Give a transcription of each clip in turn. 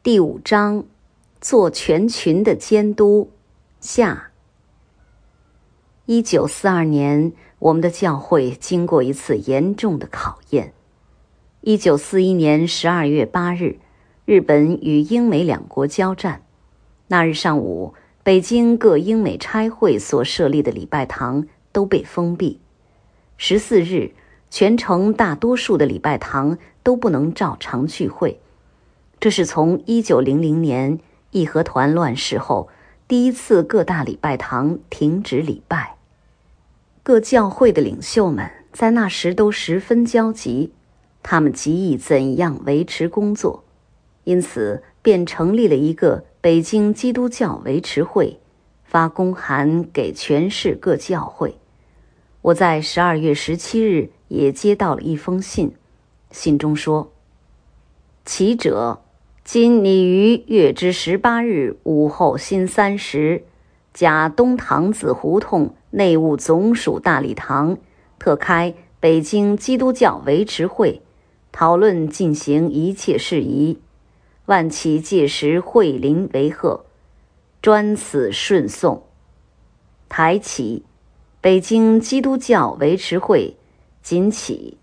第5章，做全群的监督。下。1942年，我们的教会经过一次严重的考验。1941年12月8日，日本与英美两国交战。那日上午，北京各英美差会所设立的礼拜堂都被封闭。14日，全城大多数的礼拜堂都不能照常聚会。这是从1900年义和团乱世后第一次各大礼拜堂停止礼拜。各教会的领袖们在那时都十分焦急，他们急于怎样维持工作，因此便成立了一个北京基督教维持会，发公函给全市各教会。我在12月17日也接到了一封信，信中说：其者，今拟于月之18日午后辛3时，甲东堂子胡同内务总署大礼堂特开北京基督教维持会，讨论进行一切事宜，万祈届时会临为贺，专此顺送。台起，北京基督教维持会，今起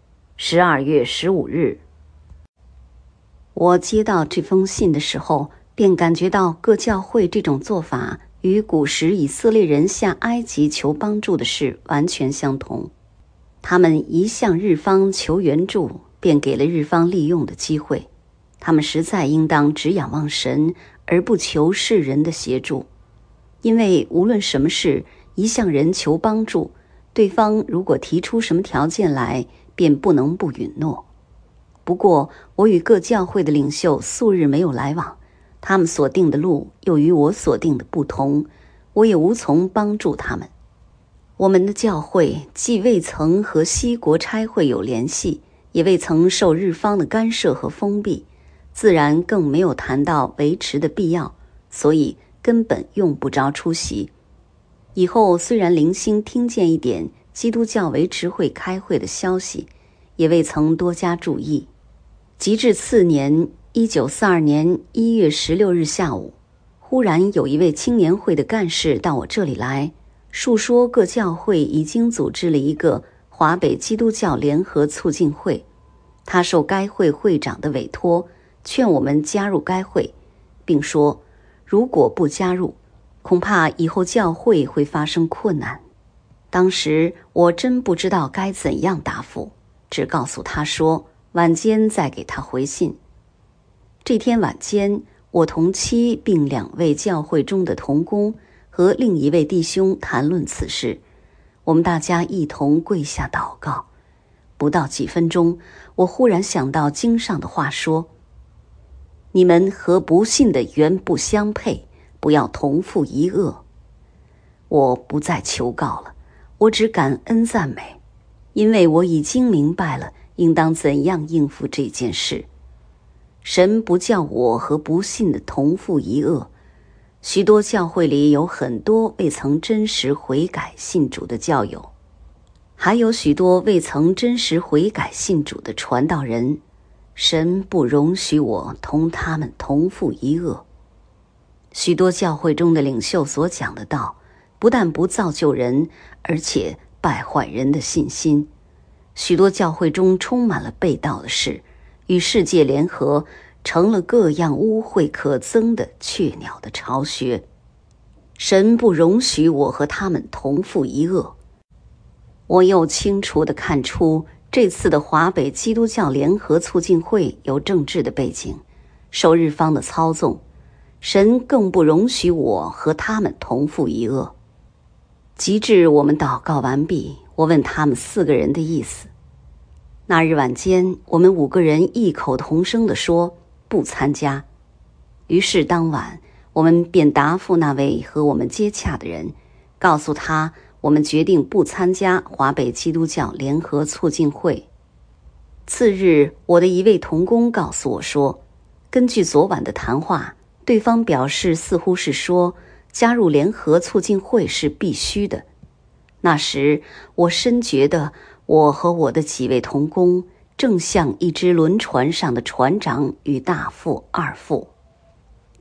12月15日。我接到这封信的时候，便感觉到各教会这种做法与古时以色列人下埃及求帮助的事完全相同。他们一向日方求援助，便给了日方利用的机会。他们实在应当只仰望神，而不求世人的协助。因为无论什么事，一向人求帮助，对方如果提出什么条件来，便不能不允诺。不过我与各教会的领袖素日没有来往，他们所定的路又与我所定的不同，我也无从帮助他们。我们的教会既未曾和西国差会有联系，也未曾受日方的干涉和封闭，自然更没有谈到维持的必要，所以根本用不着出席。以后虽然零星听见一点基督教维持会开会的消息，也未曾多加注意。及至次年1942年1月16日下午，忽然有一位青年会的干事到我这里来，述说各教会已经组织了一个华北基督教联合促进会，他受该会会长的委托，劝我们加入该会，并说如果不加入，恐怕以后教会会发生困难。当时我真不知道该怎样答复，只告诉他说晚间再给他回信。这天晚间，我同妻并2位教会中的同工和另一位弟兄谈论此事，我们大家一同跪下祷告。不到几分钟，我忽然想到经上的话说：你们和不信的原不相配，不要同负一恶。我不再求告了，我只感恩赞美，因为我已经明白了应当怎样应付这件事。神不叫我和不信的同负一恶。许多教会里有很多未曾真实悔改信主的教友，还有许多未曾真实悔改信主的传道人，神不容许我同他们同负一恶。许多教会中的领袖所讲的道，不但不造就人，而且败坏人的信心。许多教会中充满了背道的事，与世界联合，成了各样污秽可憎的雀鸟的巢穴。神不容许我和他们同负一恶。我又清楚地看出，这次的华北基督教联合促进会有政治的背景，受日方的操纵。神更不容许我和他们同负一恶。及至我们祷告完毕，我问他们4个人的意思。那日晚间，我们5个人异口同声地说不参加。于是当晚，我们便答复那位和我们接洽的人，告诉他我们决定不参加华北基督教联合促进会。次日，我的一位同工告诉我说，根据昨晚的谈话，对方表示似乎是说加入联合促进会是必须的。那时我深觉得我和我的几位同工正像一只轮船上的船长与大副、二副。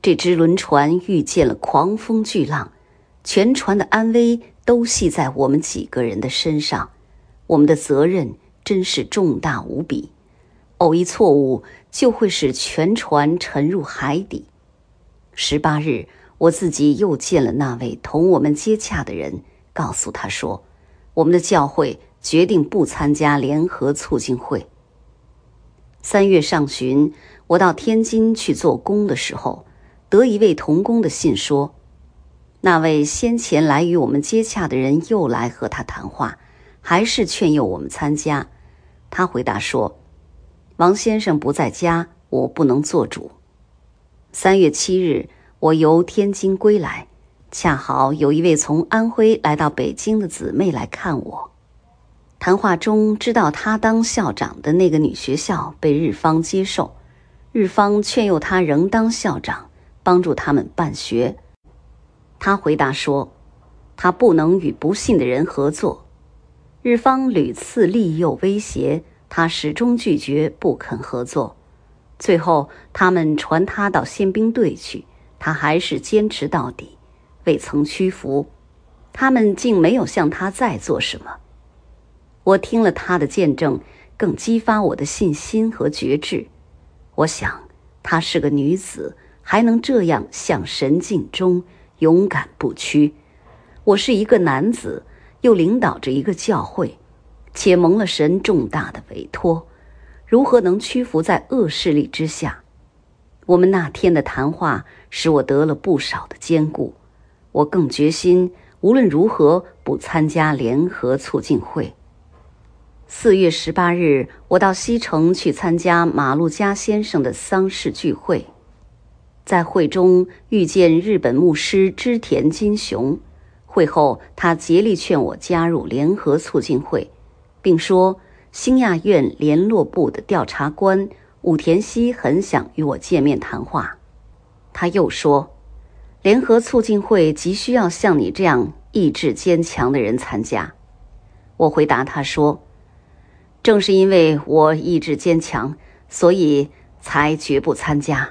这只轮船遇见了狂风巨浪，全船的安危都系在我们几个人的身上，我们的责任真是重大无比，偶一错误就会使全船沉入海底。18日，我自己又见了那位同我们接洽的人，告诉他说，我们的教会决定不参加联合促进会。3月上旬，我到天津去做工的时候，得一位同工的信说，那位先前来与我们接洽的人又来和他谈话，还是劝诱我们参加。他回答说，王先生不在家，我不能做主。3月7日，我由天津归来，恰好有一位从安徽来到北京的姊妹来看我。谈话中知道他当校长的那个女学校被日方接受，日方劝诱他仍当校长，帮助他们办学。他回答说，他不能与不信的人合作。日方屡次利诱威胁，他始终拒绝，不肯合作。最后他们传他到宪兵队去，他还是坚持到底，未曾屈服。他们竟没有向他再做什么。我听了他的见证，更激发我的信心和决志。我想，她是个女子，还能这样向神尽忠，勇敢不屈。我是一个男子，又领导着一个教会，且蒙了神重大的委托，如何能屈服在恶势力之下？我们那天的谈话使我得了不少的坚固，我更决心无论如何不参加联合促进会。4月18日，我到西城去参加马路加先生的丧事聚会，在会中遇见日本牧师织田金雄。会后，他竭力劝我加入联合促进会，并说兴亚院联络部的调查官武田熙很想与我见面谈话。他又说，联合促进会急需要像你这样意志坚强的人参加。我回答他说，正是因为我意志坚强，所以才绝不参加。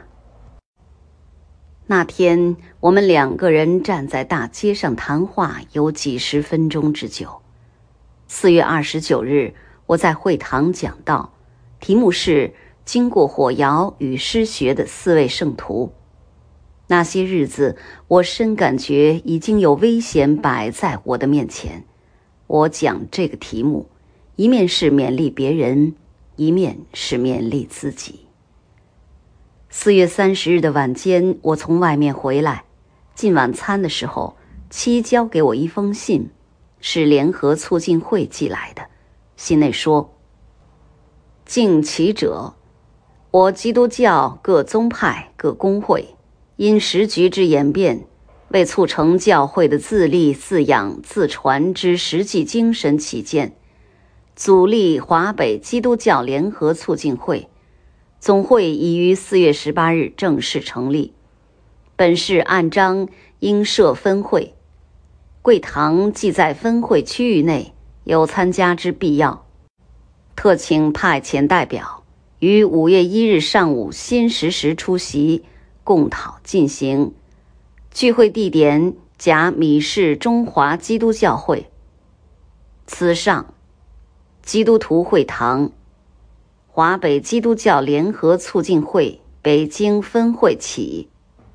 那天我们2个人站在大街上谈话有几十分钟之久。4月29日，我在会堂讲道，题目是经过火窑与失学的4位圣徒。那些日子，我深感觉已经有危险摆在我的面前。我讲这个题目，一面是勉励别人，一面是勉励自己。4月30日的晚间，我从外面回来，进晚餐的时候，妻交给我一封信，是联合促进会寄来的。信内说，敬其者，我基督教各宗派各公会因时局之演变，为促成教会的自立自养自传之实际精神起见，组立华北基督教联合促进会，总会已于4月18日正式成立。本市按章应设分会，贵堂既在分会区域内，有参加之必要。特请派遣代表于5月1日上午辛时出席，共讨进行。聚会地点甲米市中华基督教会。此上基督徒会堂，华北基督教联合促进会北京分会起。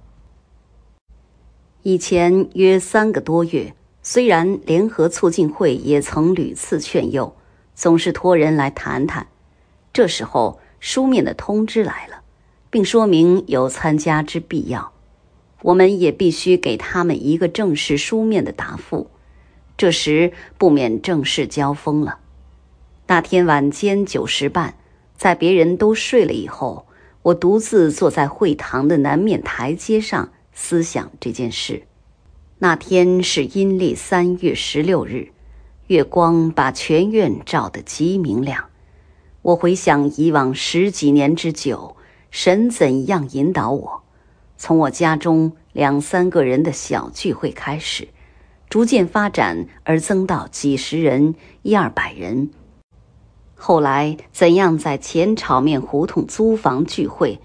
以前约3个多月，虽然联合促进会也曾屡次劝诱，总是托人来谈谈。这时候书面的通知来了，并说明有参加之必要，我们也必须给他们一个正式书面的答复，这时不免正式交锋了。那天晚间9时半，在别人都睡了以后，我独自坐在会堂的南面台阶上思想这件事。那天是阴历3月16日，月光把全院照得极明亮。我回想以往10几年之久，神怎样引导我，从我家中2、3个人的小聚会开始，逐渐发展而增到几十人、100-200人。后来怎样在前炒面胡同租房聚会，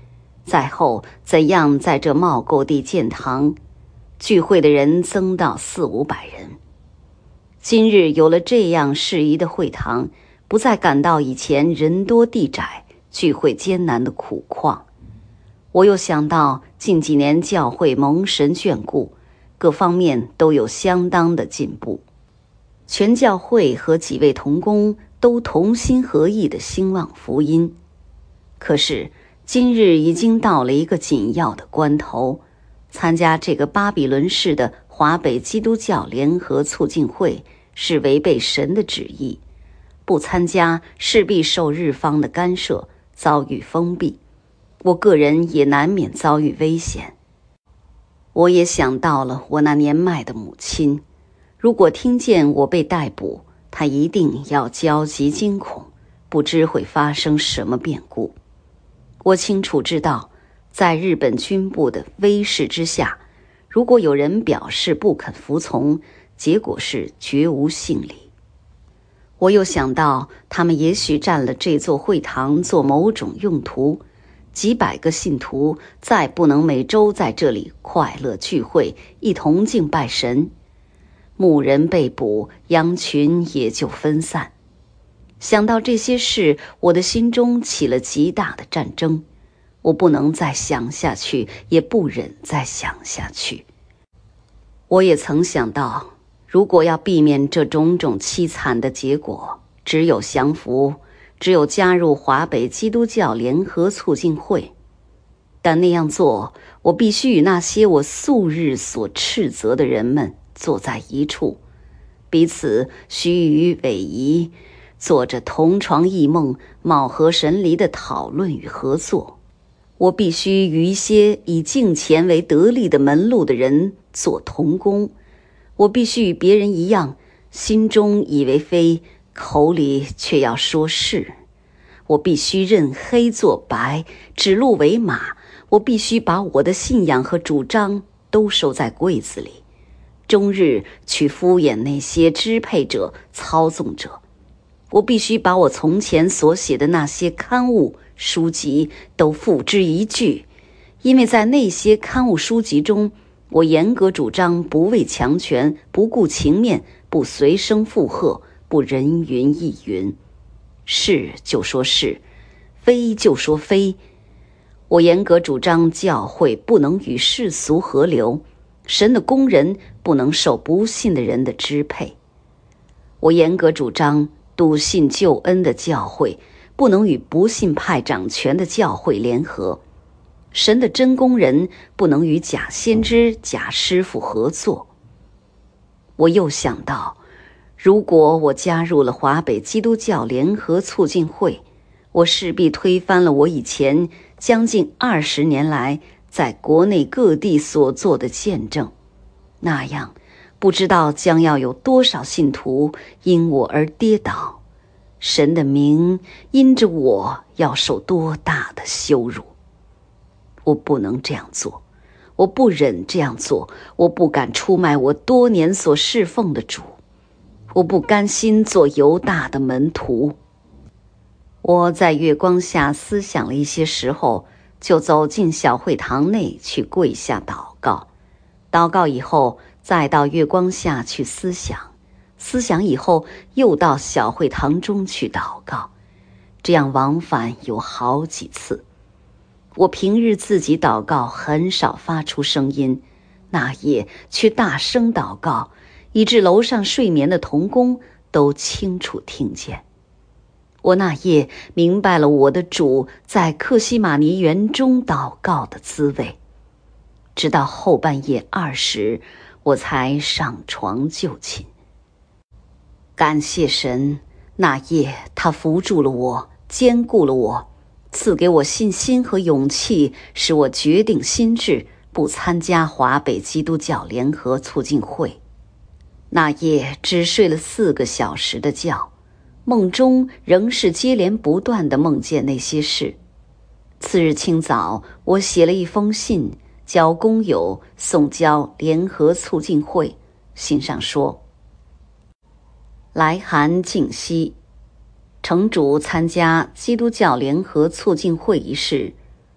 再后怎样在这茂购地建堂，聚会的人增到400-500人。今日有了这样适宜的会堂，不再感到以前人多地窄、聚会艰难的苦况。我又想到近几年教会蒙神眷顾，各方面都有相当的进步，全教会和几位同工都同心合意地兴旺福音。可是今日已经到了一个紧要的关头，参加这个巴比伦式的华北基督教联合促进会是违背神的旨意，不参加势必受日方的干涉，遭遇封闭，我个人也难免遭遇危险。我也想到了我那年迈的母亲，如果听见我被逮捕，她一定要焦急惊恐，不知会发生什么变故。我清楚知道，在日本军部的威势之下，如果有人表示不肯服从，结果是绝无幸理。我又想到，他们也许占了这座会堂做某种用途，几百个信徒再不能每周在这里快乐聚会，一同敬拜神。牧人被捕，羊群也就分散。想到这些事，我的心中起了极大的战争。我不能再想下去，也不忍再想下去。我也曾想到，如果要避免这种种凄惨的结果，只有降服，只有加入华北基督教联合促进会。但那样做，我必须与那些我素日所斥责的人们坐在一处，彼此须臾委仪，做着同床异梦、貌合神离的讨论与合作。我必须与一些以敬虔为得力的门路的人做同工。我必须与别人一样，心中以为非，口里却要说是。我必须认黑做白，指鹿为马。我必须把我的信仰和主张都收在柜子里，终日去敷衍那些支配者、操纵者。我必须把我从前所写的那些刊物、书籍都付之一炬，因为在那些刊物书籍中，我严格主张不畏强权，不顾情面，不随声附和，不人云亦云，是就说是，非就说非。我严格主张教会不能与世俗合流，神的工人不能受不信的人的支配。我严格主张笃信救恩的教会不能与不信派掌权的教会联合，神的真工人不能与假先知、假师傅合作。我又想到，如果我加入了华北基督教联合促进会，我势必推翻了我以前将近20年来在国内各地所做的见证，那样不知道将要有多少信徒因我而跌倒，神的名因着我要受多大的羞辱。我不能这样做，我不忍这样做，我不敢出卖我多年所侍奉的主，我不甘心做犹大的门徒。我在月光下思想了一些时候，就走进小会堂内去跪下祷告。祷告以后，再到月光下去思想，思想以后又到小会堂中去祷告，这样往返有好几次。我平日自己祷告很少发出声音，那夜却大声祷告，以致楼上睡眠的同工都清楚听见。我那夜明白了我的主在克西马尼园中祷告的滋味，直到后半夜2时，我才上床就寝。感谢神，那夜他扶住了我，坚固了我，赐给我信心和勇气，使我决定心志，不参加华北基督教联合促进会。那夜只睡了4个小时的觉，梦中仍是接连不断地梦见那些事。次日清早，我写了一封信，交工友送交联合促进会。信上说：来函敬息，城主参加基督教联合促进会一事，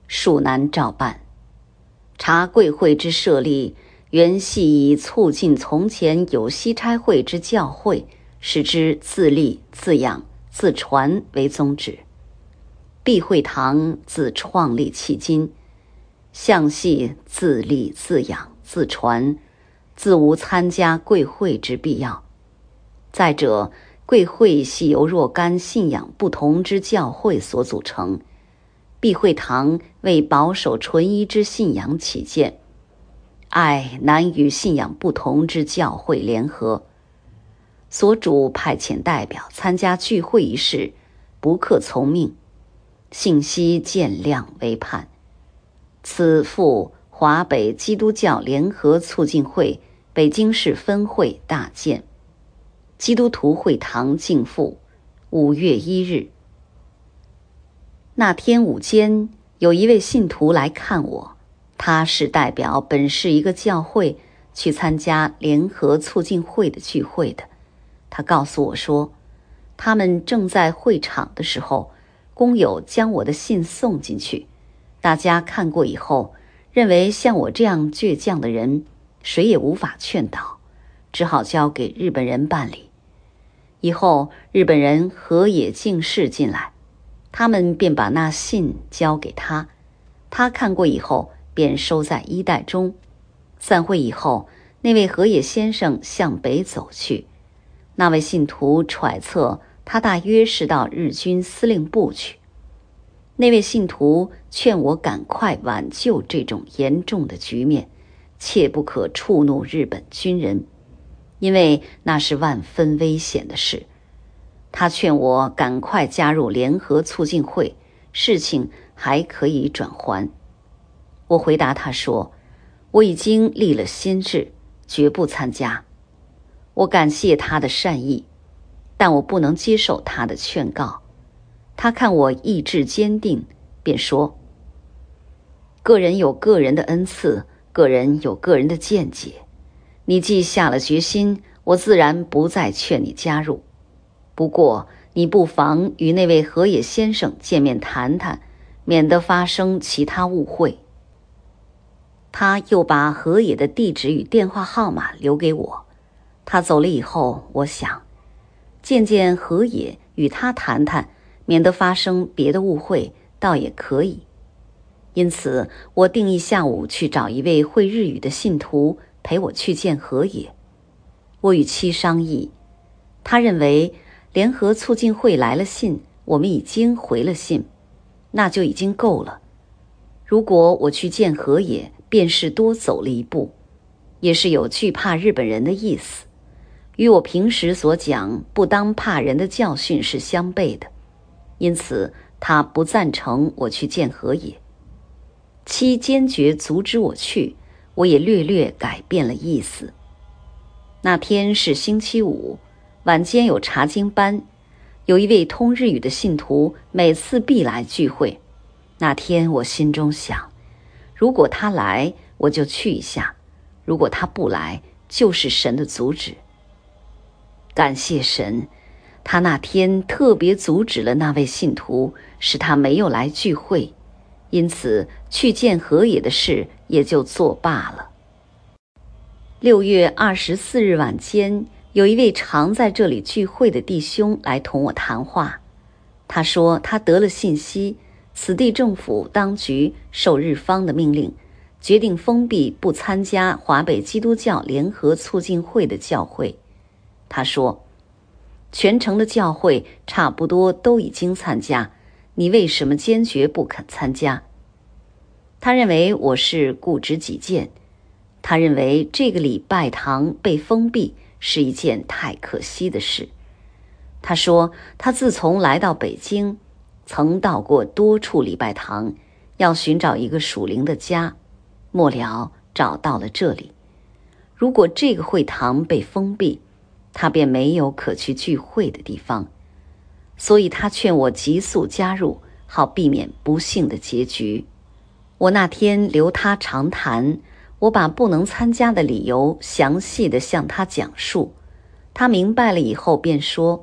恕难照办。查贵会之设立，原系以促进从前有西差会之教诲，使之自立自养自传为宗旨。避会堂自创立迄今，向系自立自养自传，自无参加贵会之必要。再者，贵会系由若干信仰不同之教会所组成，避会堂为保守纯一之信仰起见，爱难与信仰不同之教会联合，所主派遣代表参加聚会一事，不可从命，信息见谅为盼。此附华北基督教联合促进会北京市分会大建，基督徒会堂敬附，5月1日。那天午间，有一位信徒来看我，他是代表本市一个教会去参加联合促进会的聚会的。他告诉我说，他们正在会场的时候，工友将我的信送进去，大家看过以后，认为像我这样倔强的人，谁也无法劝导，只好交给日本人办理。以后日本人河野敬士进来，他们便把那信交给他，他看过以后便收在衣袋中。散会以后，那位河野先生向北走去，那位信徒揣测他大约是到日军司令部去。那位信徒劝我赶快挽救这种严重的局面，切不可触怒日本军人，因为那是万分危险的事。他劝我赶快加入联合促进会，事情还可以转圜。我回答他说，我已经立了心志，绝不参加。我感谢他的善意，但我不能接受他的劝告。他看我意志坚定，便说，个人有个人的恩赐，个人有个人的见解，你既下了决心，我自然不再劝你加入。不过你不妨与那位河野先生见面谈谈，免得发生其他误会。他又把河野的地址与电话号码留给我。他走了以后，我想见见河野，与他谈谈，免得发生别的误会，倒也可以。因此我定义下午去找一位会日语的信徒陪我去见河野。我与妻商议，他认为联合促进会来了信，我们已经回了信，那就已经够了。如果我去见河野，便是多走了一步，也是有惧怕日本人的意思，与我平时所讲不当怕人的教训是相悖的，因此他不赞成我去见河野。妻坚决阻止我去，我也略略改变了意思。那天是星期五，晚间有查经班，有一位通日语的信徒每次必来聚会。那天我心中想，如果他来，我就去一下；如果他不来，就是神的阻止。感谢神，他那天特别阻止了那位信徒，使他没有来聚会，因此去见河野的事也就作罢了。6月24日晚间，有一位常在这里聚会的弟兄来同我谈话。他说他得了信息，此地政府当局受日方的命令，决定封闭不参加华北基督教联合促进会的教会。他说，全城的教会差不多都已经参加，你为什么坚决不肯参加？他认为我是固执己见，他认为这个礼拜堂被封闭是一件太可惜的事。他说他自从来到北京，曾到过多处礼拜堂，要寻找一个属灵的家，末了找到了这里。如果这个会堂被封闭，他便没有可去聚会的地方，所以他劝我急速加入，好避免不幸的结局。我那天留他长谈，我把不能参加的理由详细地向他讲述。他明白了以后便说，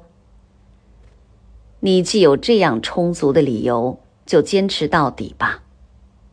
你既有这样充足的理由，就坚持到底吧。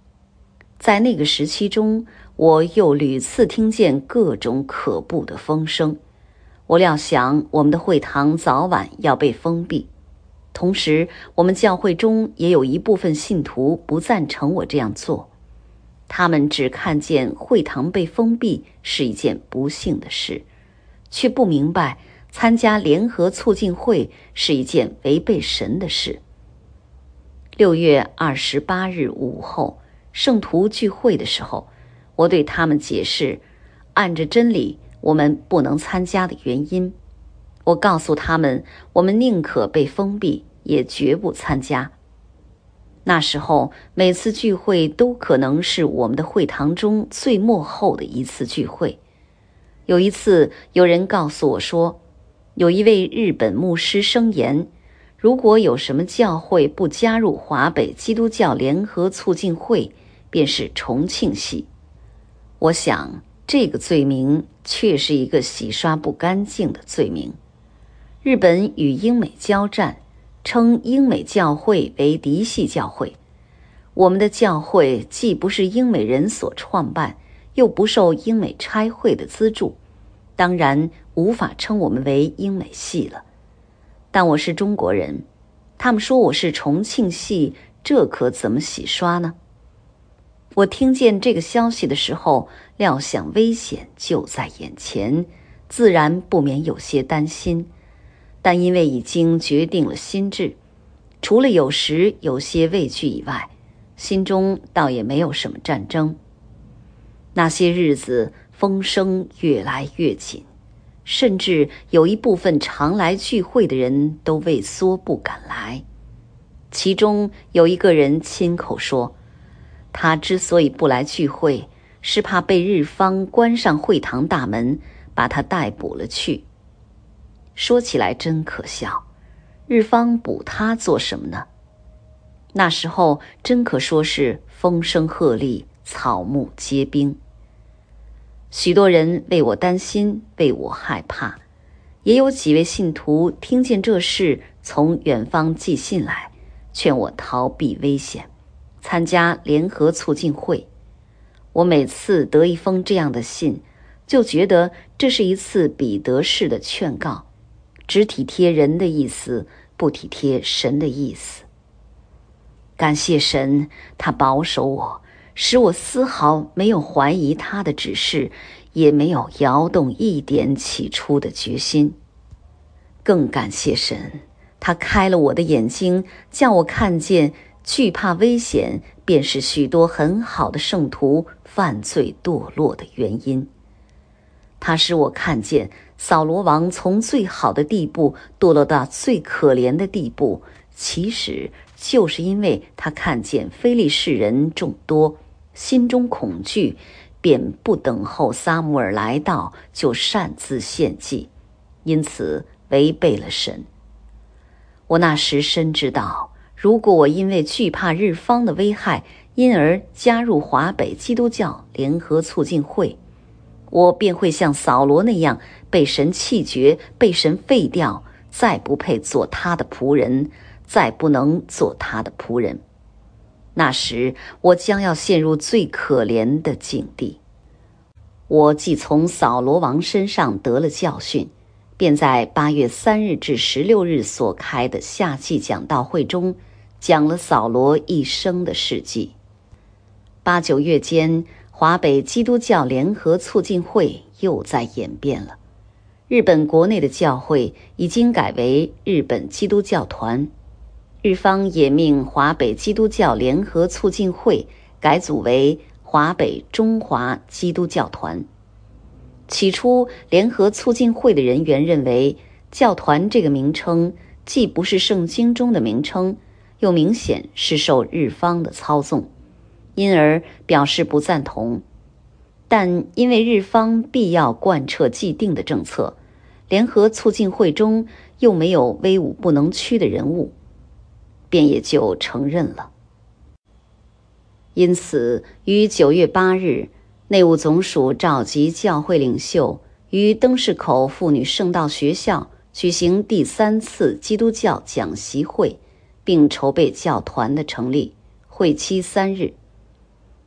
在那个时期中，我又屡次听见各种可怖的风声。我料想我们的会堂早晚要被封闭，同时我们教会中也有一部分信徒不赞成我这样做。他们只看见会堂被封闭是一件不幸的事，却不明白参加联合促进会是一件违背神的事。6月28日午后，圣徒聚会的时候，我对他们解释按着真理我们不能参加的原因。我告诉他们，我们宁可被封闭，也绝不参加。那时候每次聚会都可能是我们的会堂中最末后的一次聚会。有一次有人告诉我说，有一位日本牧师声言，如果有什么教会不加入华北基督教联合促进会，便是重庆系。我想这个罪名却是一个洗刷不干净的罪名。日本与英美交战，称英美教会为嫡系教会。我们的教会既不是英美人所创办，又不受英美差会的资助，当然无法称我们为英美系了。但我是中国人，他们说我是重庆系，这可怎么洗刷呢？我听见这个消息的时候，料想危险就在眼前，自然不免有些担心。但因为已经决定了心志，除了有时有些畏惧以外，心中倒也没有什么战争。那些日子风声越来越紧，甚至有一部分常来聚会的人都畏缩不敢来。其中有一个人亲口说，他之所以不来聚会，是怕被日方关上会堂大门，把他逮捕了去。说起来真可笑，日方捕他做什么呢？那时候真可说是风声鹤唳，草木皆兵。许多人为我担心，为我害怕，也有几位信徒听见这事，从远方寄信来，劝我逃避危险，参加联合促进会。我每次得一封这样的信，就觉得这是一次彼得式的劝告，只体贴人的意思，不体贴神的意思。感谢神，他保守我，使我丝毫没有怀疑他的指示，也没有摇动一点起初的决心。更感谢神，他开了我的眼睛，叫我看见惧怕危险便是许多很好的圣徒犯罪堕落的原因。他使我看见扫罗王从最好的地步堕落到最可怜的地步，其实就是因为他看见非利士人众多，心中恐惧，便不等候撒母耳来到，就擅自献祭，因此违背了神。我那时深知道，如果我因为惧怕日方的危害，因而加入华北基督教联合促进会，我便会像扫罗那样被神弃绝，被神废掉，再不配做他的仆人，再不能做他的仆人。那时我将要陷入最可怜的境地。我既从扫罗王身上得了教训，便在8月3日至16日所开的夏季讲道会中，讲了扫罗一生的事迹。8、9月间，华北基督教联合促进会又在演变了。日本国内的教会已经改为日本基督教团，日方也命华北基督教联合促进会改组为华北中华基督教团。起初联合促进会的人员认为，教团这个名称既不是圣经中的名称，又明显是受日方的操纵，因而表示不赞同。但因为日方必要贯彻既定的政策，联合促进会中又没有威武不能屈的人物，便也就承认了。因此于9月8日，内务总署召集教会领袖于灯市口妇女圣道学校举行第3次基督教讲习会，并筹备教团的成立，会期3日。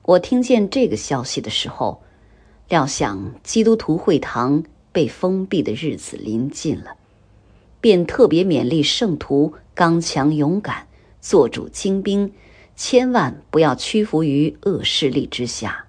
我听见这个消息的时候，料想基督徒会堂被封闭的日子临近了，便特别勉励圣徒刚强勇敢，做主精兵，千万不要屈服于恶势力之下。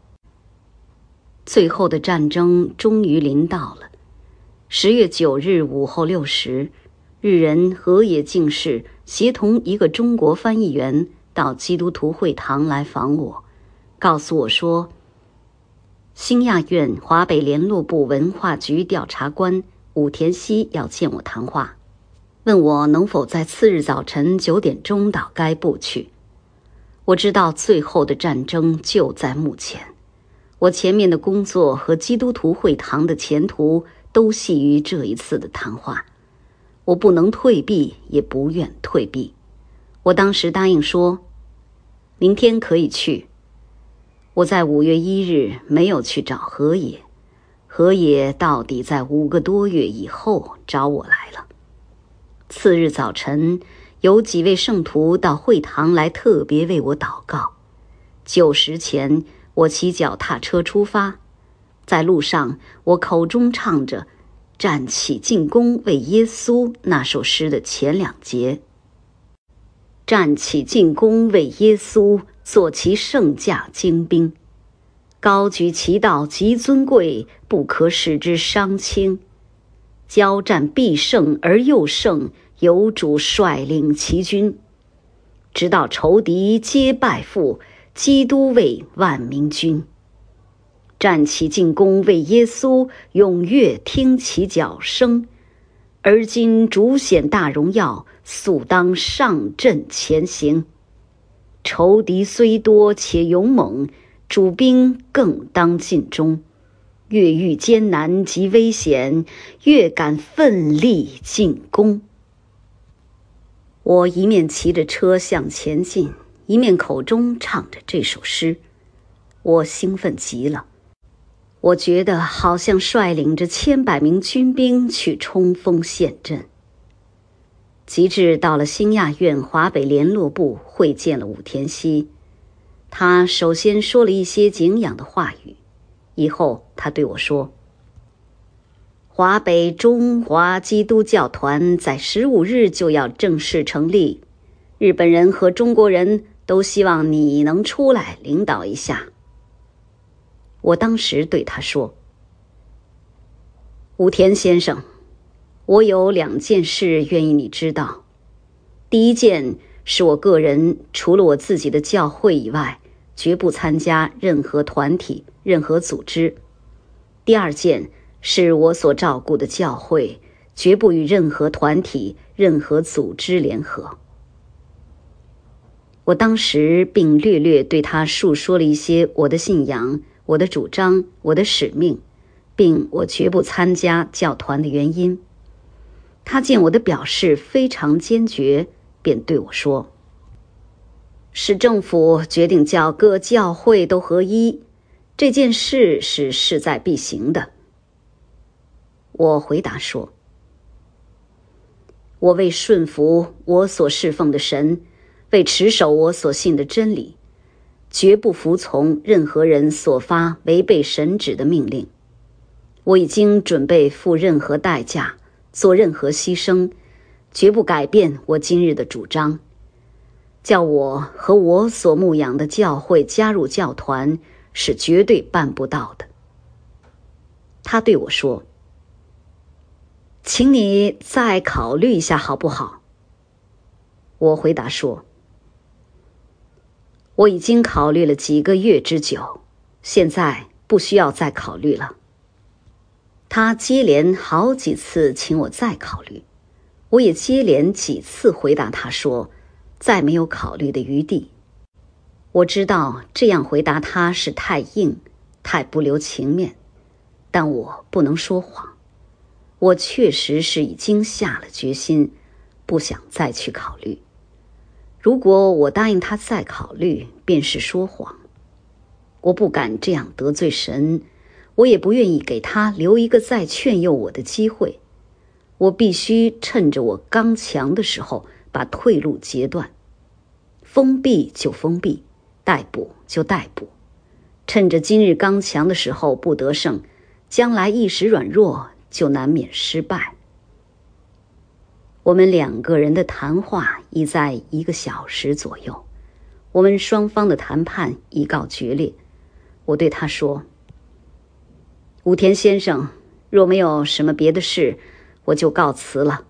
最后的战争终于临到了。10月9日午后6时，日人河野敬士协同一个中国翻译员到基督徒会堂来访我，告诉我说，兴亚院华北联络部文化局调查官武田熙要见我谈话，问我能否在次日早晨9点钟到该部去。我知道最后的战争就在目前，我前面的工作和基督徒会堂的前途都系于这一次的谈话，我不能退避，也不愿退避。我当时答应说，明天可以去。我在5月1日没有去找河野，河野到底在5个多月以后找我来了。次日早晨，有几位圣徒到会堂来特别为我祷告。9时前，我骑脚踏车出发，在路上，我口中唱着站起进攻为耶稣那首诗的前2节。站起进攻为耶稣，做其圣驾精兵，高举其道极尊贵，不可使之伤轻。交战必胜而又胜，有主率领其军，直到仇敌皆败复，基督为万民君。站起进攻为耶稣，踊跃听其脚声。而今主显大荣耀，速当上阵前行。仇敌虽多且勇猛，主兵更当尽忠。越遇艰难及危险，越敢奋力进攻。我一面骑着车向前进，一面口中唱着这首诗，我兴奋极了。我觉得好像率领着千百名军兵去冲锋陷阵。及至到了兴亚院华北联络部，会见了武田熙。他首先说了一些敬仰的话语，以后他对我说，华北中华基督教团在15日就要正式成立，日本人和中国人都希望你能出来领导一下。我当时对他说，武田先生，我有2件事愿意你知道。第一件是我个人除了我自己的教会以外，绝不参加任何团体、任何组织。第二件是我所照顾的教会绝不与任何团体、任何组织联合。我当时并略略对他述说了一些我的信仰、我的主张、我的使命，并我绝不参加教团的原因。他见我的表示非常坚决，便对我说，市政府决定叫各教会都合一，这件事是势在必行的。我回答说，我为顺服我所侍奉的神，为持守我所信的真理，绝不服从任何人所发违背神旨的命令。我已经准备付任何代价，做任何牺牲，绝不改变我今日的主张。叫我和我所牧养的教会加入教团，是绝对办不到的。他对我说，请你再考虑一下好不好？我回答说，我已经考虑了几个月之久，现在不需要再考虑了。他接连好几次请我再考虑，我也接连几次回答他说，再没有考虑的余地。我知道这样回答他是太硬，太不留情面，但我不能说谎。我确实是已经下了决心，不想再去考虑。如果我答应他再考虑，便是说谎。我不敢这样得罪神，我也不愿意给他留一个再劝诱我的机会。我必须趁着我刚强的时候把退路截断。封闭就封闭， 逮捕就逮捕，趁着今日刚强的时候不得胜，将来一时软弱就难免失败。我们2个人的谈话已在1个小时左右，我们双方的谈判已告决裂。我对他说：武田先生，若没有什么别的事，我就告辞了。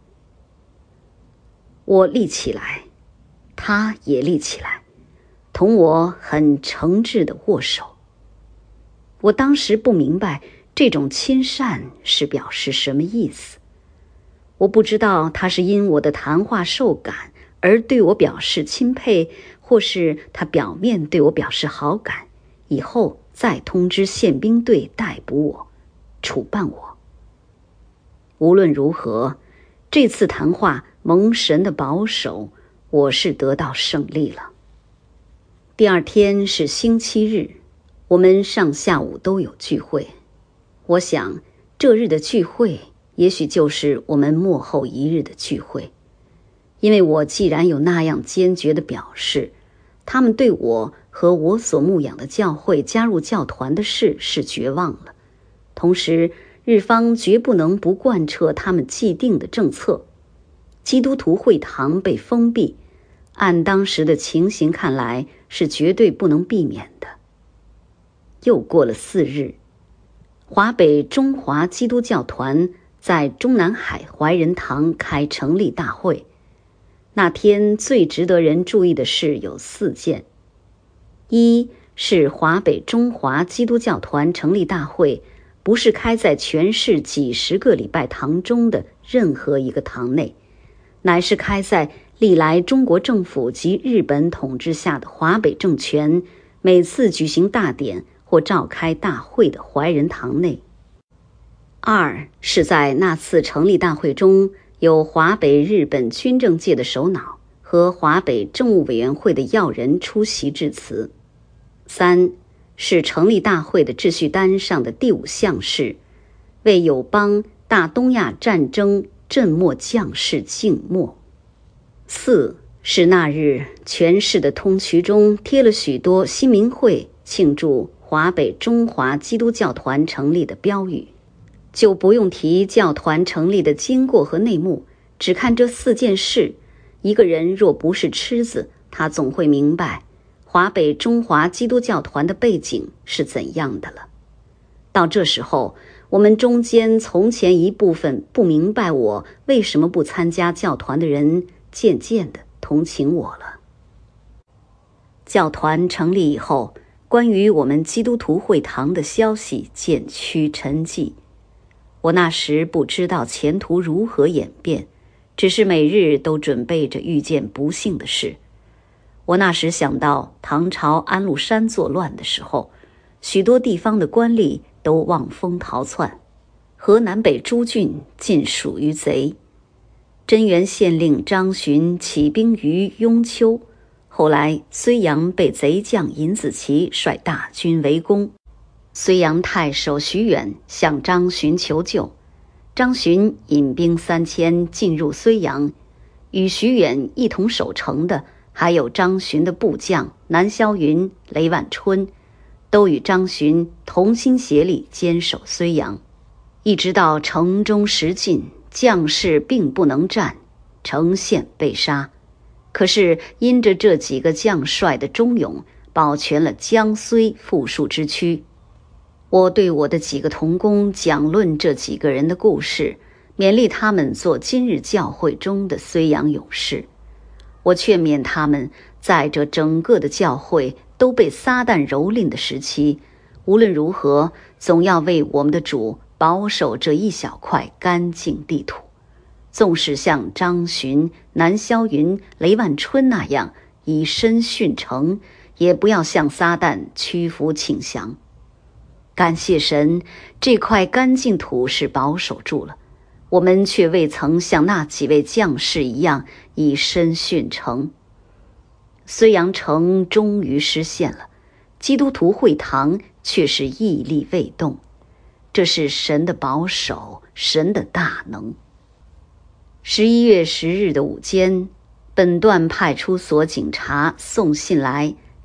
我立起来，他也立起来，同我很诚挚地握手。我当时不明白这种亲善是表示什么意思，我不知道他是因我的谈话受感而对我表示钦佩，或是他表面对我表示好感，以后再通知宪兵队逮捕我，处办我。无论如何，这次谈话蒙神的保守，我是得到胜利了。第2天是星期日，我们上下午都有聚会。我想这日的聚会也许就是我们末后一日的聚会，因为我既然有那样坚决的表示，他们对我和我所牧养的教会加入教团的事是绝望了。同时，日方绝不能不贯彻他们既定的政策。基督徒会堂被封闭，按当时的情形看来是绝对不能避免的。又过了4日，华北中华基督教团在中南海怀仁堂开成立大会。那天最值得人注意的事有4件。一是华北中华基督教团成立大会不是开在全市几十个礼拜堂中的任何一个堂内，乃是开在历来中国政府及日本统治下的华北政权每次举行大典或召开大会的怀仁堂内。2是在那次成立大会中，有华北日本军政界的首脑和华北政务委员会的要人出席致辞。3是成立大会的秩序单上的第5项是为友邦大东亚战争阵没将士静默。4是那日全市的通衢中贴了许多新民会庆祝华北中华基督教团成立的标语。就不用提教团成立的经过和内幕，只看这4件事，一个人若不是痴子，他总会明白华北中华基督教团的背景是怎样的了。到这时候，我们中间从前一部分不明白我为什么不参加教团的人，渐渐地同情我了。教团成立以后，关于我们基督徒会堂的消息渐趋沉寂。我那时不知道前途如何演变，只是每日都准备着遇见不幸的事。我那时想到唐朝安禄山作乱的时候，许多地方的官吏都望风逃窜，河南北诸郡尽属于贼。贞元县令张巡起兵于雍丘，后来睢阳被贼将尹子奇率大军围攻，睢阳太守徐远向张巡求救，张巡引兵3000进入睢阳，与徐远一同守城的还有张巡的部将南霄云、雷万春，都与张巡同心协力坚守睢阳，一直到城中时尽，将士并不能战，城陷被杀。可是因着这几个将帅的忠勇，保全了江睢富庶之区。我对我的几个同工讲论这几个人的故事，勉励他们做今日教会中的睢阳勇士。我劝勉他们，在这整个的教会都被撒旦蹂躏的时期，无论如何总要为我们的主保守这一小块干净地土。纵使像张巡、南霄云、雷万春那样以身殉城，也不要向撒旦屈服请降。感谢神，这块干净土是保守住了，我们却未曾像那几位将士一样以身殉城。睢阳城终于实现了，基督徒会堂却是屹立未动，这是神的保守，神的大能。11月10日的午间，本段派出所警察送信来，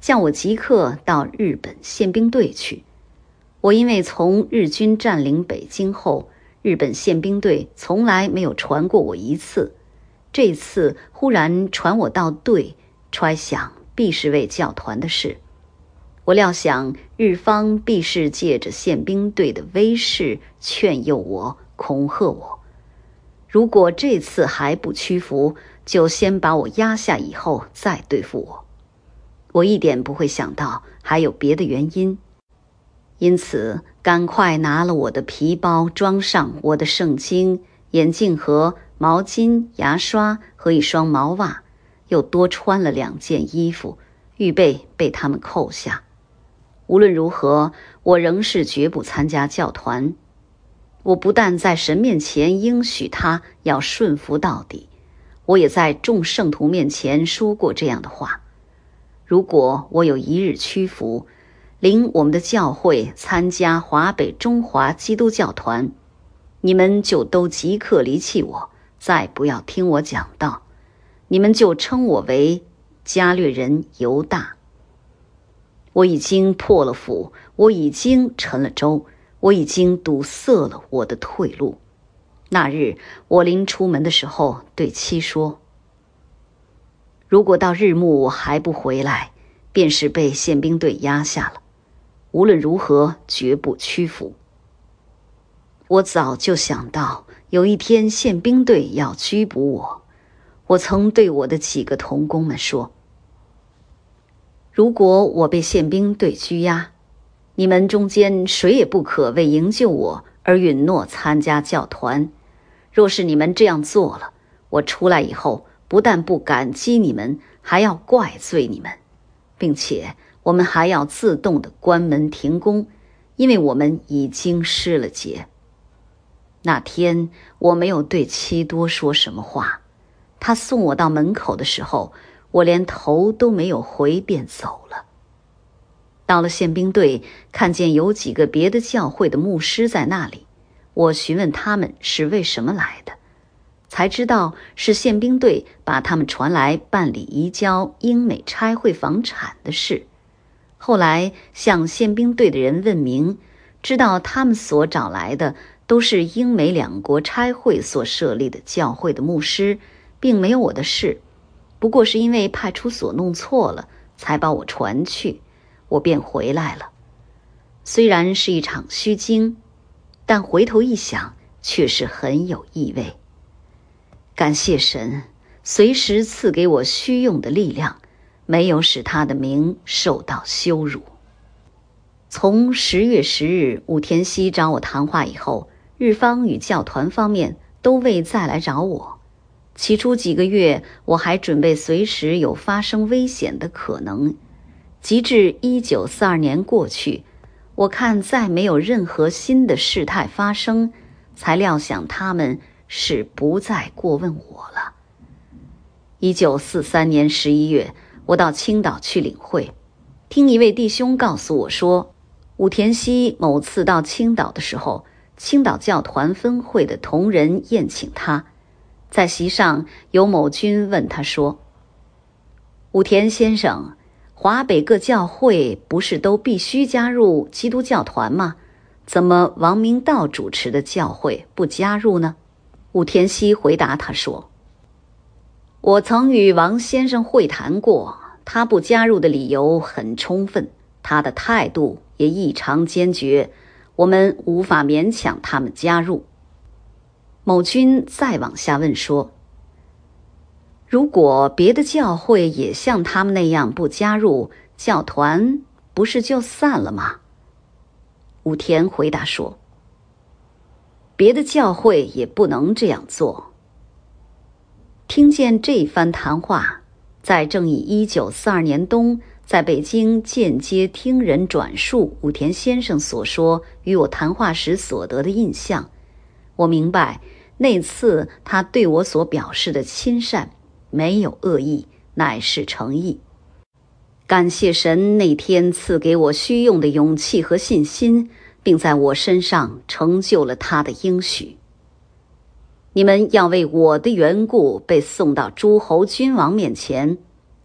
叫我即刻到日本宪兵队去。我因为从日军占领北京后，日本宪兵队从来没有传过我一次，这次忽然传我到队，揣想必是为教团的事。我料想日方必是借着宪兵队的威势劝诱我，恐吓我。如果这次还不屈服，就先把我压下，以后再对付我。我一点不会想到还有别的原因，因此赶快拿了我的皮包，装上我的圣经、眼镜盒、毛巾、牙刷和一双毛袜，又多穿了2件衣服，预备被他们扣下。无论如何，我仍是绝不参加教团。我不但在神面前应许他要顺服到底，我也在众圣徒面前说过这样的话。如果我有一日屈服，领我们的教会参加华北中华基督教团，你们就都即刻离弃我，再不要听我讲道，你们就称我为加略人犹大。我已经破了釜，我已经沉了舟，我已经堵塞了我的退路。那日我临出门的时候对妻说，如果到日暮我还不回来，便是被宪兵队压下了，无论如何绝不屈服。我早就想到有一天宪兵队要拘捕我，我曾对我的几个同工们说，如果我被宪兵队拘押，你们中间谁也不可为营救我而允诺参加教团。若是你们这样做了，我出来以后不但不感激你们，还要怪罪你们，并且我们还要自动的关门停工，因为我们已经失了节。那天我没有对妻多说什么话，他送我到门口的时候，我连头都没有回便走了。到了宪兵队，看见有几个别的教会的牧师在那里，我询问他们是为什么来的，才知道是宪兵队把他们传来办理移交英美差会房产的事。后来向宪兵队的人问明，知道他们所找来的都是英美2国差会所设立的教会的牧师，并没有我的事，不过是因为派出所弄错了，才把我传去，我便回来了。虽然是一场虚惊，但回头一想，却是很有意味。感谢神，随时赐给我需用的力量，没有使他的名受到羞辱。从10月10日武田西找我谈话以后，日方与教团方面都未再来找我。起初几个月，我还准备随时有发生危险的可能。及至1942年过去，我看再没有任何新的事态发生，才料想他们是不再过问我了。1943年11月，我到青岛去领会，听一位弟兄告诉我说，武田西某次到青岛的时候，青岛教团分会的同仁宴请他，在席上有某君问他说，武田先生，华北各教会不是都必须加入基督教团吗？怎么王明道主持的教会不加入呢？武田西回答他说，我曾与王先生会谈过，他不加入的理由很充分，他的态度也异常坚决，我们无法勉强他们加入。某君再往下问说，如果别的教会也像他们那样不加入，教团不是就散了吗？武田回答说，别的教会也不能这样做。听见这番谈话，在正以1942年冬在北京间接听人转述武田先生所说与我谈话时所得的印象，我明白那次他对我所表示的亲善没有恶意，乃是诚意。感谢神那天赐给我需用的勇气和信心，并在我身上成就了他的应许。你们要为我的缘故被送到诸侯君王面前，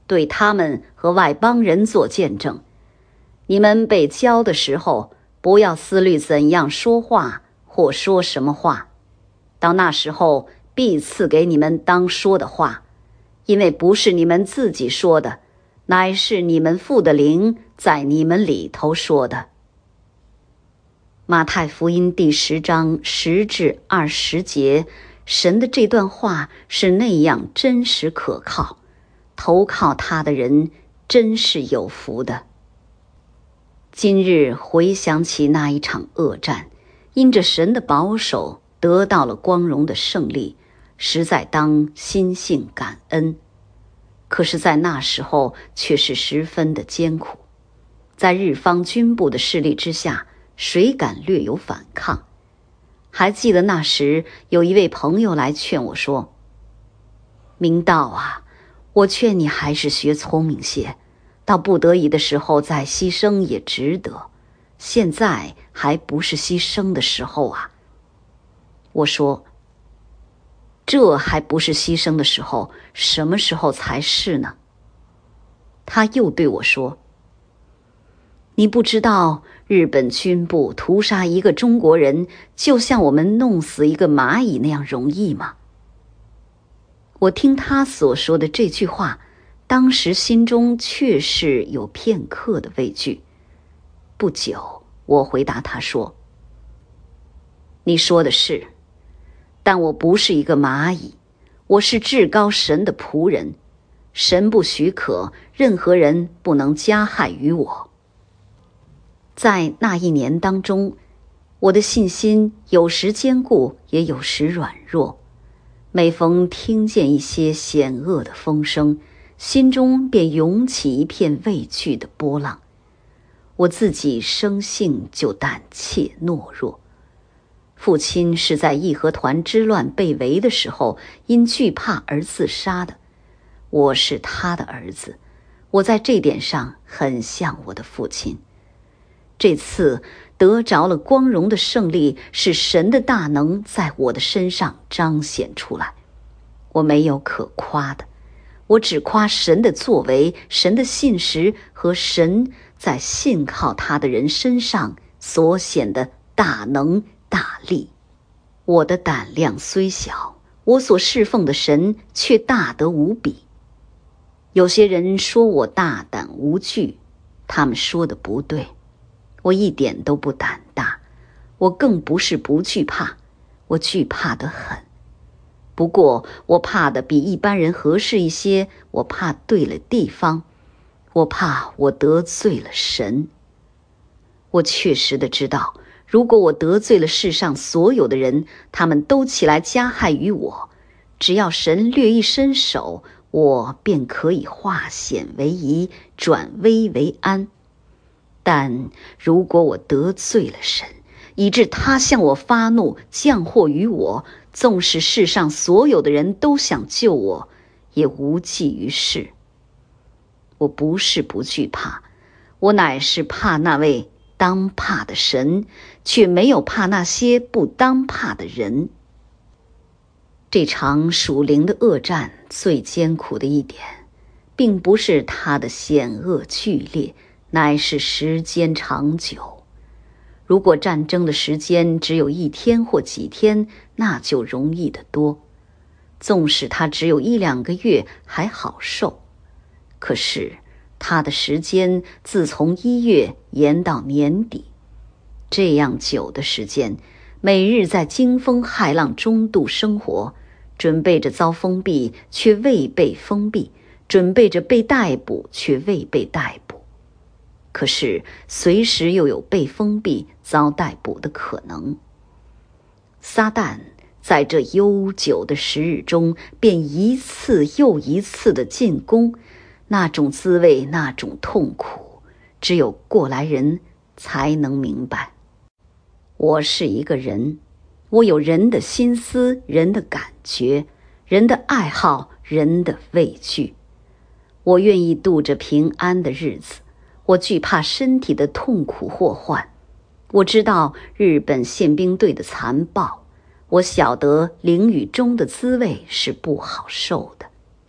对他们和外邦人做见证。你们被教的时候，不要思虑怎样说话或说什么话，到那时候必赐给你们当说的话，因为不是你们自己说的，乃是你们父的灵在你们里头说的。马太福音第10章10至20节，神的这段话是那样真实可靠，投靠他的人真是有福的。今日回想起那一场恶战，因着神的保守得到了光荣的胜利，实在当心性感恩。可是在那时候却是十分的艰苦，在日方军部的势力之下，谁敢略有反抗？还记得那时有一位朋友来劝我说，明道啊，我劝你还是学聪明些，到不得已的时候再牺牲也值得，现在还不是牺牲的时候啊。我说，这还不是牺牲的时候，什么时候才是呢？他又对我说，你不知道日本军部屠杀一个中国人，就像我们弄死一个蚂蚁那样容易吗？我听他所说的这句话，当时心中确实有片刻的畏惧。不久，我回答他说，你说的是，但我不是一个蚂蚁，我是至高神的仆人，神不许可，任何人不能加害于我。在那一年当中，我的信心有时坚固，也有时软弱。每逢听见一些险恶的风声，心中便涌起一片畏惧的波浪。我自己生性就胆怯懦弱。父亲是在义和团之乱被围的时候，因惧怕而自杀的。我是他的儿子，我在这点上很像我的父亲。这次得着了光荣的胜利，是神的大能在我的身上彰显出来。我没有可夸的，我只夸神的作为，神的信实和神在信靠他的人身上所显的大能大力。我的胆量虽小，我所侍奉的神却大得无比。有些人说我大胆无惧，他们说的不对。我一点都不胆大，我更不是不惧怕，我惧怕得很。不过我怕的比一般人合适一些，我怕对了地方，我怕我得罪了神。我确实的知道，如果我得罪了世上所有的人，他们都起来加害于我，只要神略一伸手，我便可以化险为夷，转危为安。但如果我得罪了神，以致他向我发怒，降祸于我，纵使世上所有的人都想救我，也无济于事。我不是不惧怕，我乃是怕那位当怕的神，却没有怕那些不当怕的人。这场属灵的恶战最艰苦的一点，并不是它的险恶剧烈，乃是时间长久。如果战争的时间只有1天或几天，那就容易得多。纵使它只有1-2个月还好受，可是它的时间自从1月延到年底，这样久的时间，每日在惊风骇浪中度生活，准备着遭封闭却未被封闭，准备着被逮捕却未被逮捕。可是随时又有被封闭遭逮捕的可能。撒旦在这悠久的时日中便一次又一次的进攻，那种滋味，那种痛苦，只有过来人才能明白。我是一个人，我有人的心思，人的感觉，人的爱好，人的畏惧。我愿意度着平安的日子，我惧怕身体的痛苦祸患。我知道日本宪兵队的残暴，我晓得囹圄中的滋味是不好受的。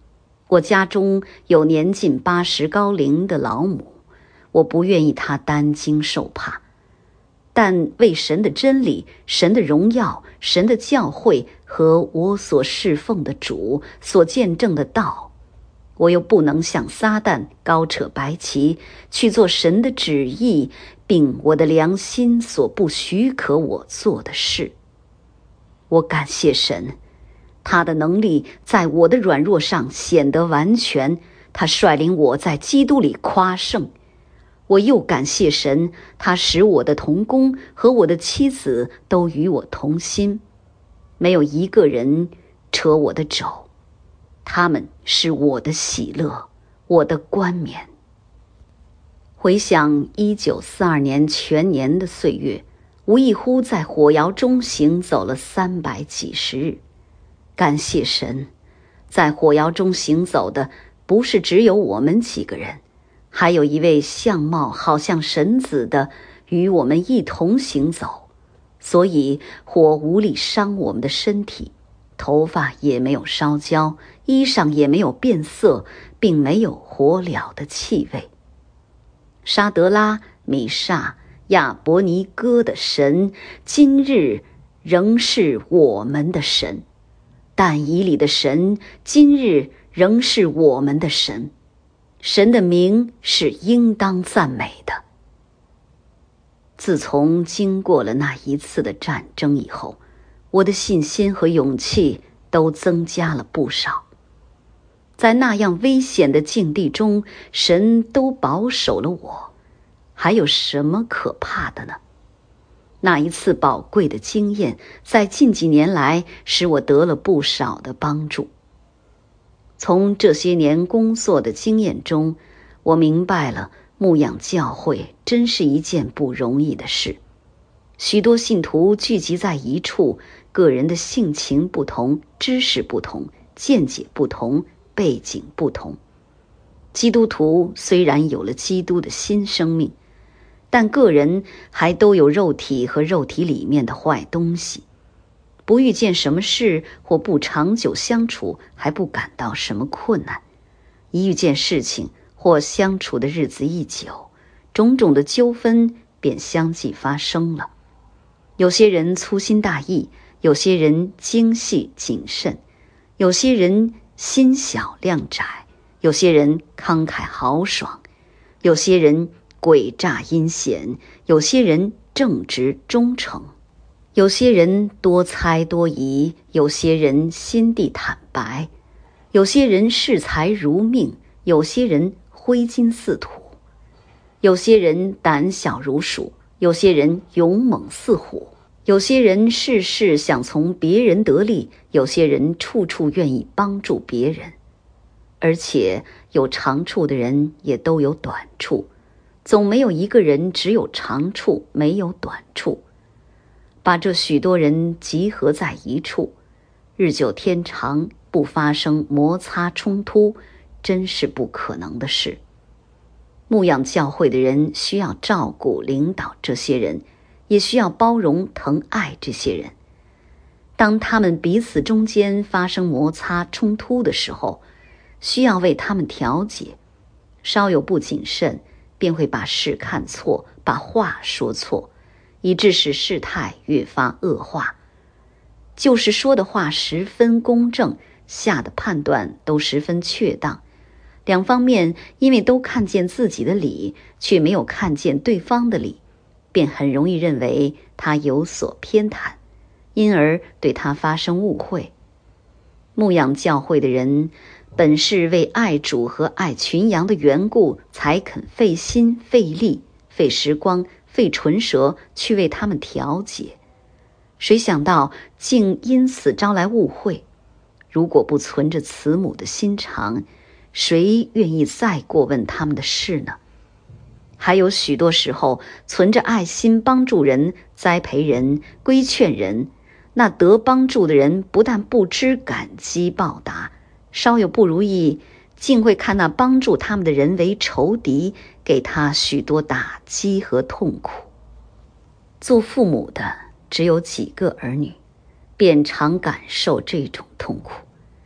我家中有年近80高龄的老母，我不愿意她担惊受怕，但为神的真理、神的荣耀、神的教诲和我所侍奉的主所见证的道，我又不能像撒旦高扯白旗去做神的旨意，并我的良心所不许可我做的事。我感谢神，他的能力在我的软弱上显得完全，他率领我在基督里夸胜。我又感谢神，他使我的同工和我的妻子都与我同心，没有一个人扯我的肘，他们是我的喜乐，我的冠冕。回想1942年全年的岁月，无异乎在火窑中行走了300几十日。感谢神，在火窑中行走的不是只有我们几个人，还有一位相貌好像神子的与我们一同行走，所以火无力伤我们的身体，头发也没有烧焦，衣裳也没有变色，并没有火燎的气味。沙德拉、米煞、亚伯尼哥的神今日仍是我们的神，但以理的神今日仍是我们的神，神的名是应当赞美的。自从经过了那一次的战争以后，我的信心和勇气都增加了不少。在那样危险的境地中，神都保守了我，还有什么可怕的呢？那一次宝贵的经验，在近几年来使我得了不少的帮助。从这些年工作的经验中，我明白了牧养教会真是一件不容易的事。许多信徒聚集在一处，个人的性情不同，知识不同，见解不同，背景不同。基督徒虽然有了基督的新生命，但个人还都有肉体和肉体里面的坏东西。不遇见什么事或不长久相处，还不感到什么困难；一遇见事情或相处的日子一久，种种的纠纷便相继发生了。有些人粗心大意，有些人精细谨慎，有些人心小量窄，有些人慷慨豪爽，有些人诡诈阴险，有些人正直忠诚，有些人多猜多疑，有些人心地坦白，有些人视财如命，有些人挥金似土，有些人胆小如鼠，有些人勇猛似虎，有些人事事想从别人得利，有些人处处愿意帮助别人。而且有长处的人也都有短处，总没有一个人只有长处没有短处。把这许多人集合在一处，日久天长，不发生摩擦冲突，真是不可能的事。牧养教会的人需要照顾领导这些人，也需要包容疼爱这些人。当他们彼此中间发生摩擦冲突的时候，需要为他们调解，稍有不谨慎，便会把事看错，把话说错，以致使事态越发恶化。就是说的话十分公正，下的判断都十分确当，两方面因为都看见自己的理，却没有看见对方的理，便很容易认为他有所偏袒，因而对他发生误会。牧养教会的人本是为爱主和爱群羊的缘故，才肯费心费力费时光费唇舌去为他们调解，谁想到竟因此招来误会。如果不存着慈母的心肠，谁愿意再过问他们的事呢？还有许多时候存着爱心帮助人，栽培人，规劝人，那得帮助的人不但不知感激报答，稍有不如意，竟会看那帮助他们的人为仇敌，给他许多打击和痛苦。做父母的只有几个儿女，便常感受这种痛苦。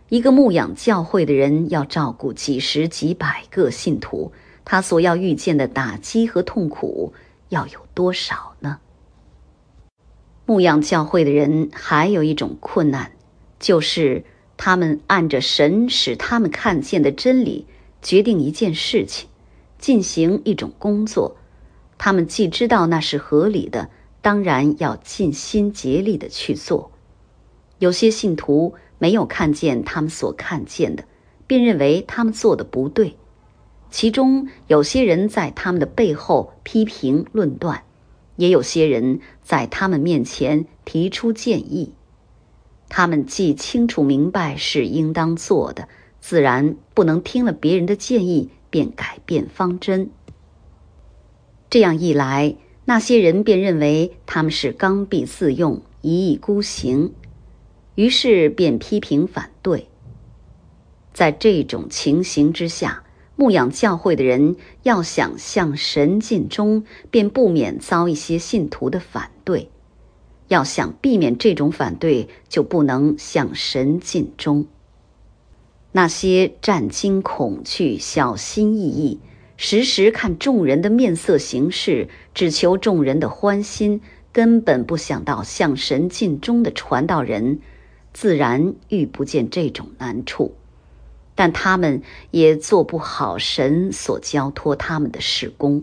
一个牧养教会的人要照顾几十几百个信徒，他所要遇见的打击和痛苦要有多少呢？牧养教会的人还有一种困难，就是他们按着神使他们看见的真理决定一件事情，进行一种工作。他们既知道那是合理的，当然要尽心竭力地去做。有些信徒没有看见他们所看见的，便认为他们做的不对。其中有些人在他们的背后批评论断，也有些人在他们面前提出建议。他们既清楚明白是应当做的，自然不能听了别人的建议便改变方针。这样一来，那些人便认为他们是刚愎自用，一意孤行，于是便批评反对。在这种情形之下，牧养教会的人要想向神尽忠，便不免遭一些信徒的反对。要想避免这种反对，就不能向神尽忠。那些战惊恐惧、小心翼翼，时时看众人的面色行事，只求众人的欢心，根本不想到向神尽忠的传道人，自然遇不见这种难处。但他们也做不好神所交托他们的事工。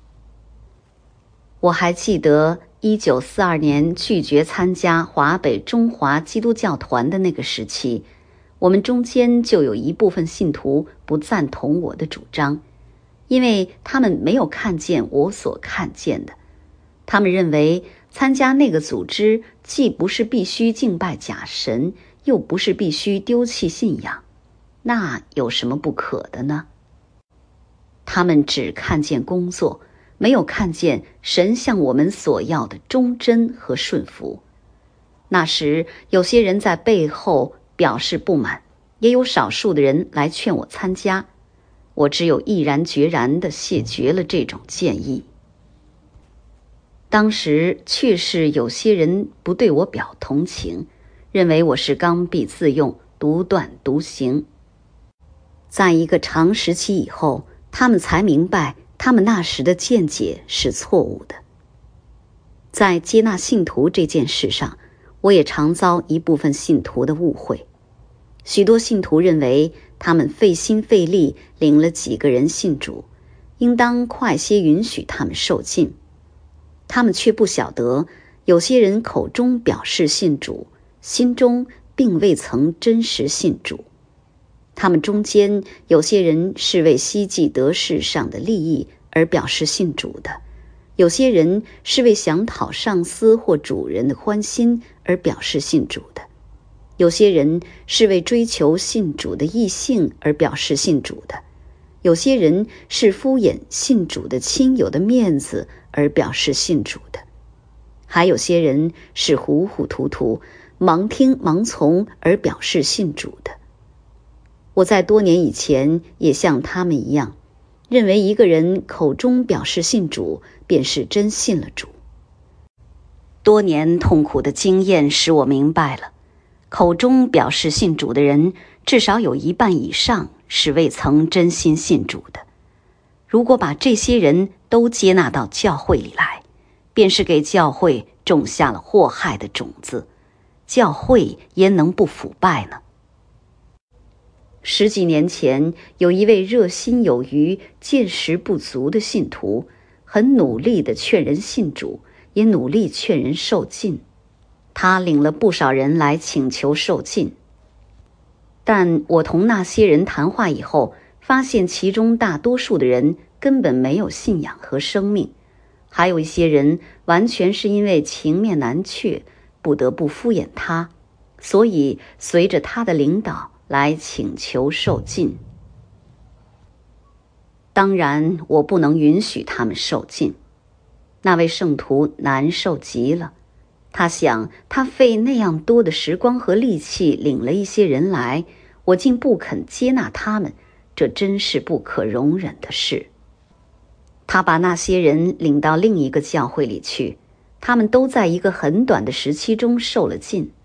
我还记得1942年拒绝参加华北中华基督教团的那个时期，我们中间就有一部分信徒不赞同我的主张，因为他们没有看见我所看见的。他们认为参加那个组织既不是必须敬拜假神，又不是必须丢弃信仰，那有什么不可的呢？他们只看见工作，没有看见神向我们所要的忠贞和顺服。那时有些人在背后表示不满，也有少数的人来劝我参加，我只有毅然决然地谢绝了这种建议。当时确实有些人不对我表同情，认为我是刚愎自用、独断独行。在一个长时期以后，他们才明白他们那时的见解是错误的。在接纳信徒这件事上，我也常遭一部分信徒的误会。许多信徒认为他们费心费力领了几个人信主，应当快些允许他们受浸。他们却不晓得，有些人口中表示信主，心中并未曾真实信主。他们中间有些人是为希冀得世上的利益而表示信主的，有些人是为想讨上司或主人的欢心而表示信主的，有些人是为追求信主的异性而表示信主的，有些人是敷衍信主的亲友的面子而表示信主的，还有些人是糊糊涂涂、盲听盲从而表示信主的。我在多年以前也像他们一样，认为一个人口中表示信主，便是真信了主。多年痛苦的经验使我明白了，口中表示信主的人，至少有一半以上是未曾真心信主的。如果把这些人都接纳到教会里来，便是给教会种下了祸害的种子，教会焉能不腐败呢？10几年前，有一位热心有余、见识不足的信徒，很努力地劝人信主，也努力劝人受浸。他领了不少人来请求受浸。但我同那些人谈话以后，发现其中大多数的人根本没有信仰和生命，还有一些人完全是因为情面难却，不得不敷衍他，所以随着他的领导来请求受浸。当然，我不能允许他们受浸。那位圣徒难受极了，他想，他费那样多的时光和力气领了一些人来，我竟不肯接纳他们，这真是不可容忍的事。他把那些人领到另一个教会里去，他们都在一个很短的时期中受了浸。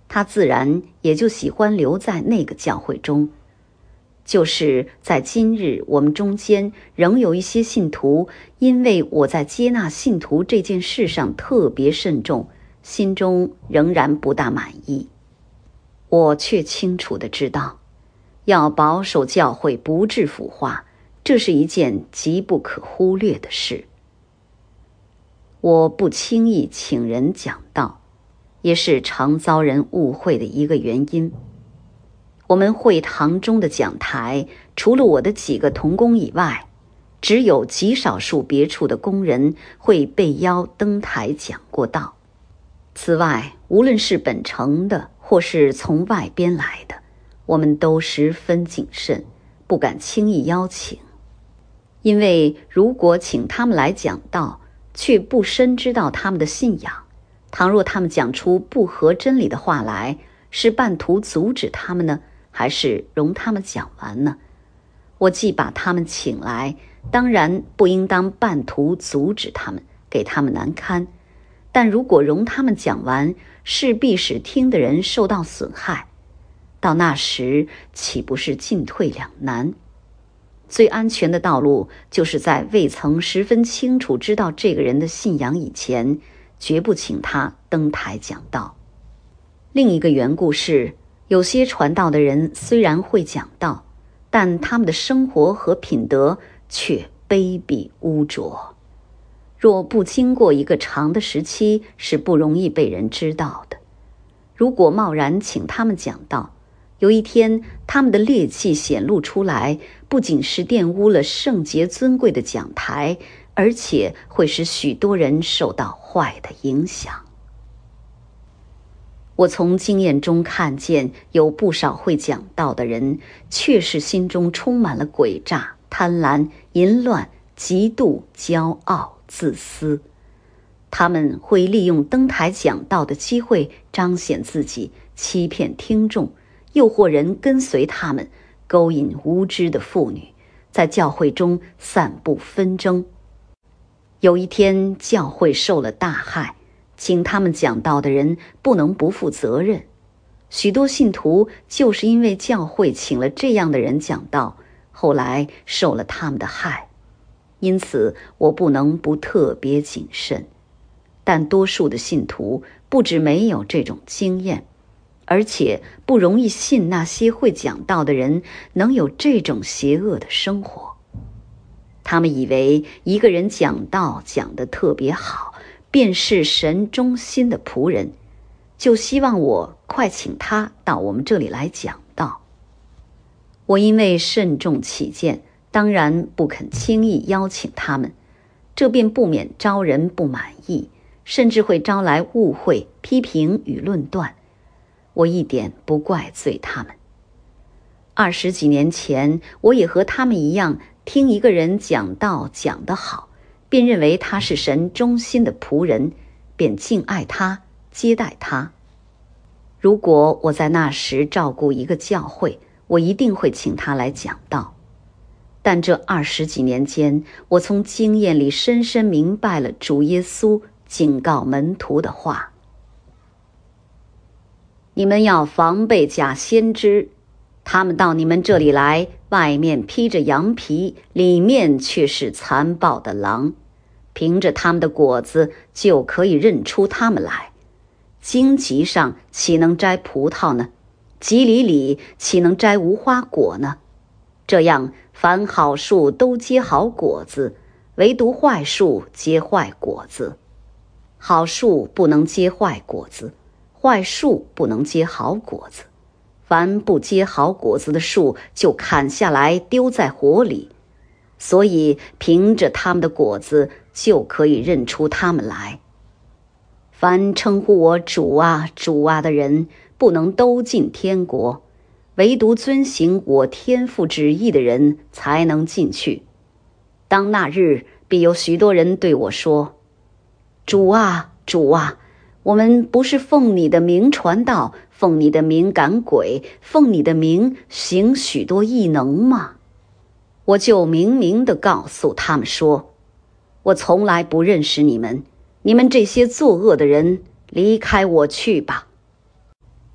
他自然也就喜欢留在那个教会中。就是在今日，我们中间仍有一些信徒，因为我在接纳信徒这件事上特别慎重，心中仍然不大满意。我却清楚地知道，要保守教会不致腐化，这是一件极不可忽略的事。我不轻易请人讲道，也是常遭人误会的一个原因。我们会堂中的讲台，除了我的几个同工以外，只有极少数别处的工人会被邀登台讲过道。此外，无论是本城的或是从外边来的，我们都十分谨慎，不敢轻易邀请。因为如果请他们来讲道，却不深知道他们的信仰，倘若他们讲出不合真理的话来，是半途阻止他们呢，还是容他们讲完呢？我既把他们请来，当然不应当半途阻止他们，给他们难堪。但如果容他们讲完，势必使听的人受到损害，到那时岂不是进退两难？最安全的道路，就是在未曾十分清楚知道这个人的信仰以前，绝不请他登台讲道。另一个缘故是，有些传道的人虽然会讲道，但他们的生活和品德却卑鄙污浊。若不经过一个长的时期，是不容易被人知道的。如果贸然请他们讲道，有一天他们的劣迹显露出来，不仅是玷污了圣洁尊贵的讲台，而且会使许多人受到坏的影响。我从经验中看见，有不少会讲道的人，确实心中充满了诡诈、贪婪、淫乱、嫉妒、骄傲、自私。他们会利用登台讲道的机会彰显自己，欺骗听众，诱惑人跟随他们，勾引无知的妇女，在教会中散布纷争。有一天教会受了大害，请他们讲道的人不能不负责任。许多信徒就是因为教会请了这样的人讲道，后来受了他们的害。因此我不能不特别谨慎。但多数的信徒不止没有这种经验，而且不容易信那些会讲道的人能有这种邪恶的生活。他们以为一个人讲道讲得特别好，便是神忠心的仆人，就希望我快请他到我们这里来讲道。我因为慎重起见，当然不肯轻易邀请他们，这便不免招人不满意，甚至会招来误会、批评与论断。我一点不怪罪他们。20几年前，我也和他们一样，听一个人讲道讲得好，便认为他是神忠心的仆人，便敬爱他，接待他。如果我在那时照顾一个教会，我一定会请他来讲道。但这20几年间，我从经验里深深明白了主耶稣警告门徒的话：你们要防备假先知，他们到你们这里来，外面披着羊皮，里面却是残暴的狼。凭着他们的果子就可以认出他们来。荆棘上岂能摘葡萄呢？棘藜里岂能摘无花果呢？这样，凡好树都结好果子，唯独坏树结坏果子。好树不能结坏果子，坏树不能结好果子。凡不结好果子的树，就砍下来丢在火里。所以凭着他们的果子，就可以认出他们来。凡称呼我主啊主啊的人，不能都进天国，唯独遵行我天父旨意的人才能进去。当那日，必有许多人对我说：主啊主啊，我们不是奉你的名传道，奉你的名赶鬼，奉你的名行许多异能吗？我就明明地告诉他们说：我从来不认识你们，你们这些作恶的人，离开我去吧。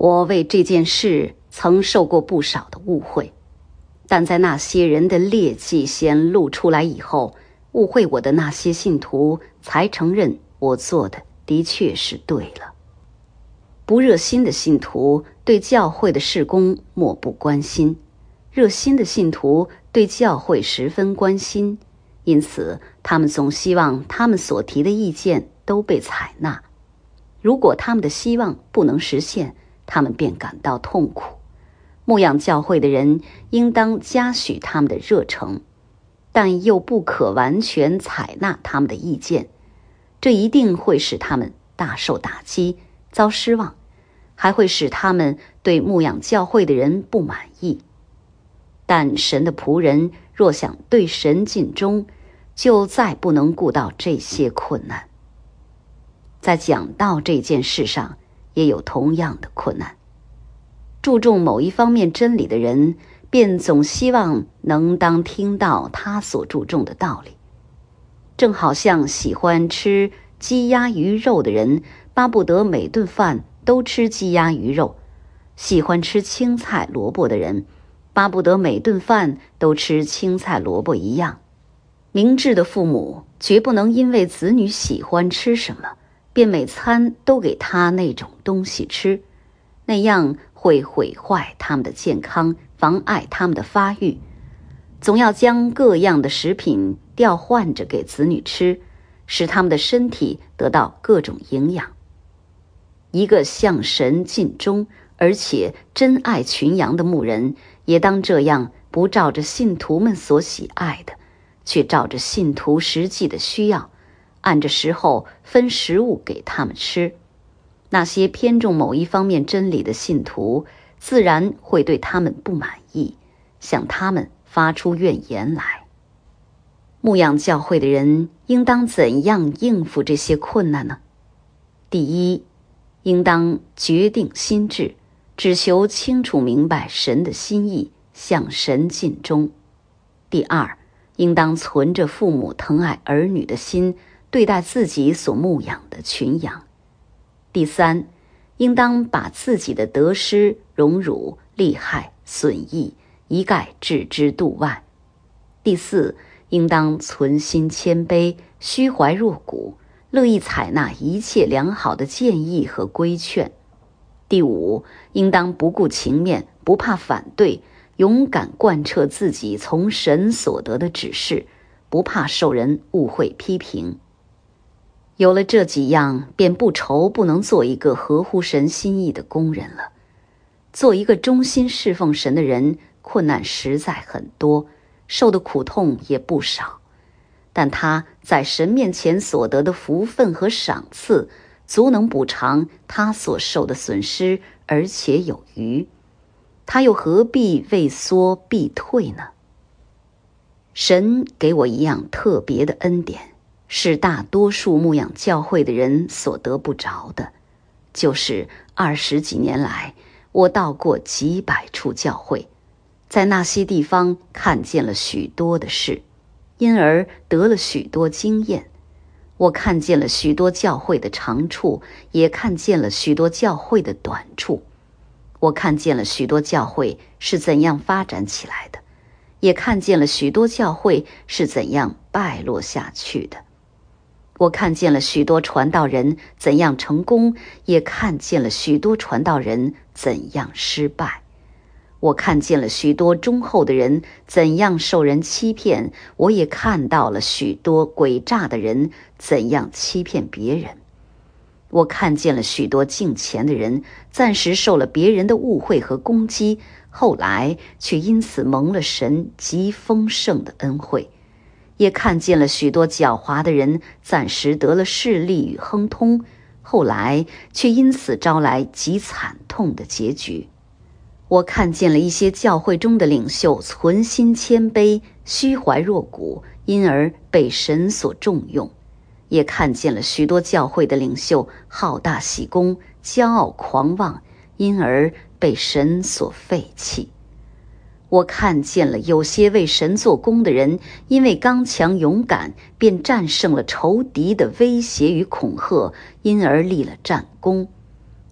我为这件事曾受过不少的误会，但在那些人的劣迹显露出来以后，误会我的那些信徒才承认我做的的确是对了。不热心的信徒对教会的事工漠不关心，热心的信徒对教会十分关心，因此他们总希望他们所提的意见都被采纳。如果他们的希望不能实现，他们便感到痛苦。牧养教会的人应当嘉许他们的热诚，但又不可完全采纳他们的意见，这一定会使他们大受打击，遭失望，还会使他们对牧养教会的人不满意。但神的仆人若想对神尽忠，就再不能顾到这些困难。在讲道这件事上也有同样的困难。注重某一方面真理的人，便总希望能当听到他所注重的道理，正好像喜欢吃鸡鸭鱼肉的人巴不得每顿饭都吃鸡鸭鱼肉，喜欢吃青菜萝卜的人巴不得每顿饭都吃青菜萝卜一样。明智的父母绝不能因为子女喜欢吃什么，便每餐都给他那种东西吃，那样会毁坏他们的健康，妨碍他们的发育。总要将各样的食品调换着给子女吃，使他们的身体得到各种营养。一个向神尽忠而且真爱群羊的牧人，也当这样，不照着信徒们所喜爱的，却照着信徒实际的需要，按着时候分食物给他们吃。那些偏重某一方面真理的信徒，自然会对他们不满意，向他们发出怨言来。牧养教会的人应当怎样应付这些困难呢？第一，应当决定心志，只求清楚明白神的心意，向神尽忠。第二，应当存着父母疼爱儿女的心，对待自己所牧养的群羊。第三，应当把自己的得失、荣辱、利害、损益一概置之度外。第四，应当存心谦卑，虚怀若谷，乐意采纳一切良好的建议和规劝。第五，应当不顾情面，不怕反对，勇敢贯彻自己从神所得的指示，不怕受人误会批评。有了这几样，便不愁不能做一个合乎神心意的工人了。做一个忠心侍奉神的人，困难实在很多，受的苦痛也不少，但他在神面前所得的福分和赏赐，足能补偿他所受的损失，而且有余。他又何必畏缩避退呢？神给我一样特别的恩典，是大多数牧养教会的人所得不着的，就是20几年来，我到过几百处教会，在那些地方看见了许多的事，因而得了许多经验。我看见了许多教会的长处，也看见了许多教会的短处。我看见了许多教会是怎样发展起来的，也看见了许多教会是怎样败落下去的。我看见了许多传道人怎样成功，也看见了许多传道人怎样失败。我看见了许多忠厚的人怎样受人欺骗，我也看到了许多诡诈的人怎样欺骗别人。我看见了许多敬虔的人暂时受了别人的误会和攻击，后来却因此蒙了神极丰盛的恩惠。也看见了许多狡猾的人暂时得了势力与亨通，后来却因此招来极惨痛的结局。我看见了一些教会中的领袖存心谦卑，虚怀若谷，因而被神所重用。也看见了许多教会的领袖好大喜功，骄傲狂妄，因而被神所废弃。我看见了有些为神做工的人，因为刚强勇敢，便战胜了仇敌的威胁与恐吓，因而立了战功。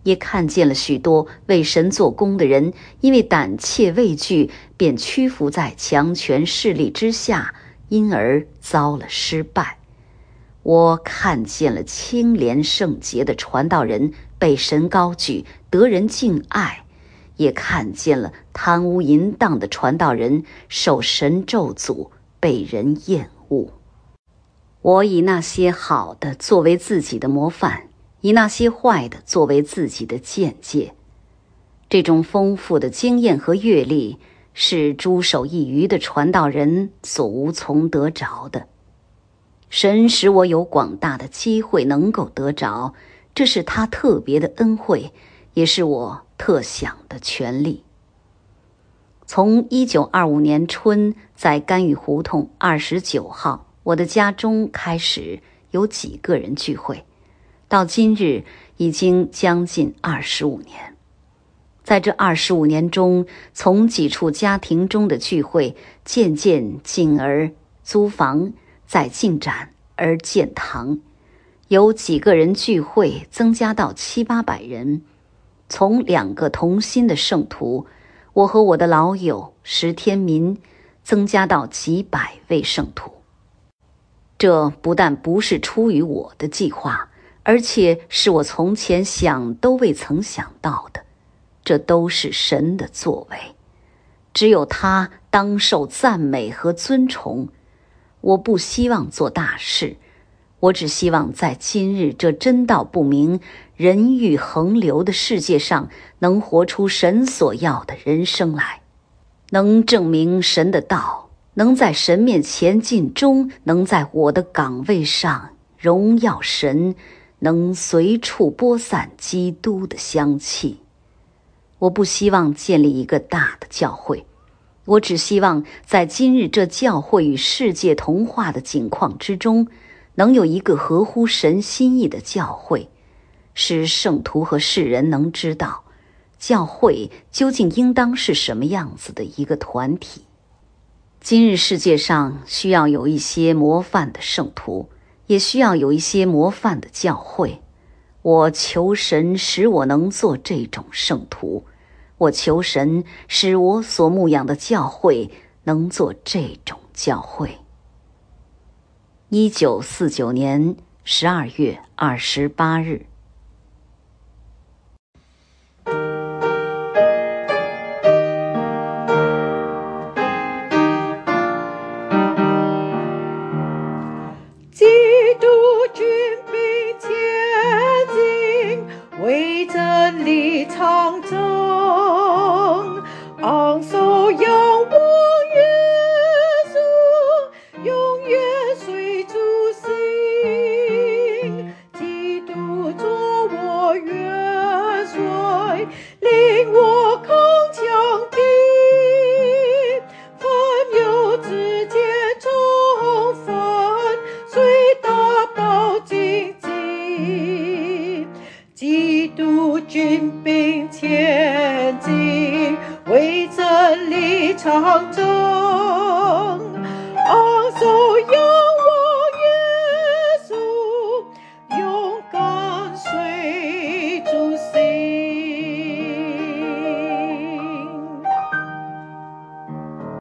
也看见了许多为神做工的人，因为胆怯畏惧，便屈服在强权势力之下，因而遭了失败。我看见了清廉圣洁的传道人被神高举，得人敬爱，也看见了贪污淫荡的传道人受神咒诅，被人厌恶。我以那些好的作为自己的模范，以那些坏的作为自己的见解。这种丰富的经验和阅历是诸手一鱼的传道人所无从得着的。神使我有广大的机会能够得着，这是他特别的恩惠，也是我特享的权利。从1925年春在甘雨胡同29号我的家中开始有几个人聚会，到今日已经将近25年。在这25年中，从几处家庭中的聚会渐渐进而租房，再进展而建堂，有几个人聚会增加到700-800人。从2个同心的圣徒，我和我的老友石天民，增加到几百位圣徒。这不但不是出于我的计划，而且是我从前想都未曾想到的，这都是神的作为，只有他当受赞美和尊崇。我不希望做大事，我只希望在今日这真道不明、人欲横流的世界上，能活出神所要的人生来，能证明神的道，能在神面前尽忠，能在我的岗位上荣耀神，能随处播散基督的香气。我不希望建立一个大的教会，我只希望在今日这教会与世界同化的境况之中，能有一个合乎神心意的教会，使圣徒和世人能知道教会究竟应当是什么样子的一个团体。今日世界上需要有一些模范的圣徒，也需要有一些模范的教会。我求神使我能做这种圣徒，我求神使我所牧养的教会能做这种教会。1949年12月28日。 基督军兵前进，为真理长征，昂首仰望耶稣，永远随主行。基督做我元帅，领我铿锵听，凡有之间冲锋，虽大道荆棘。基督军兵前进，为真理长征，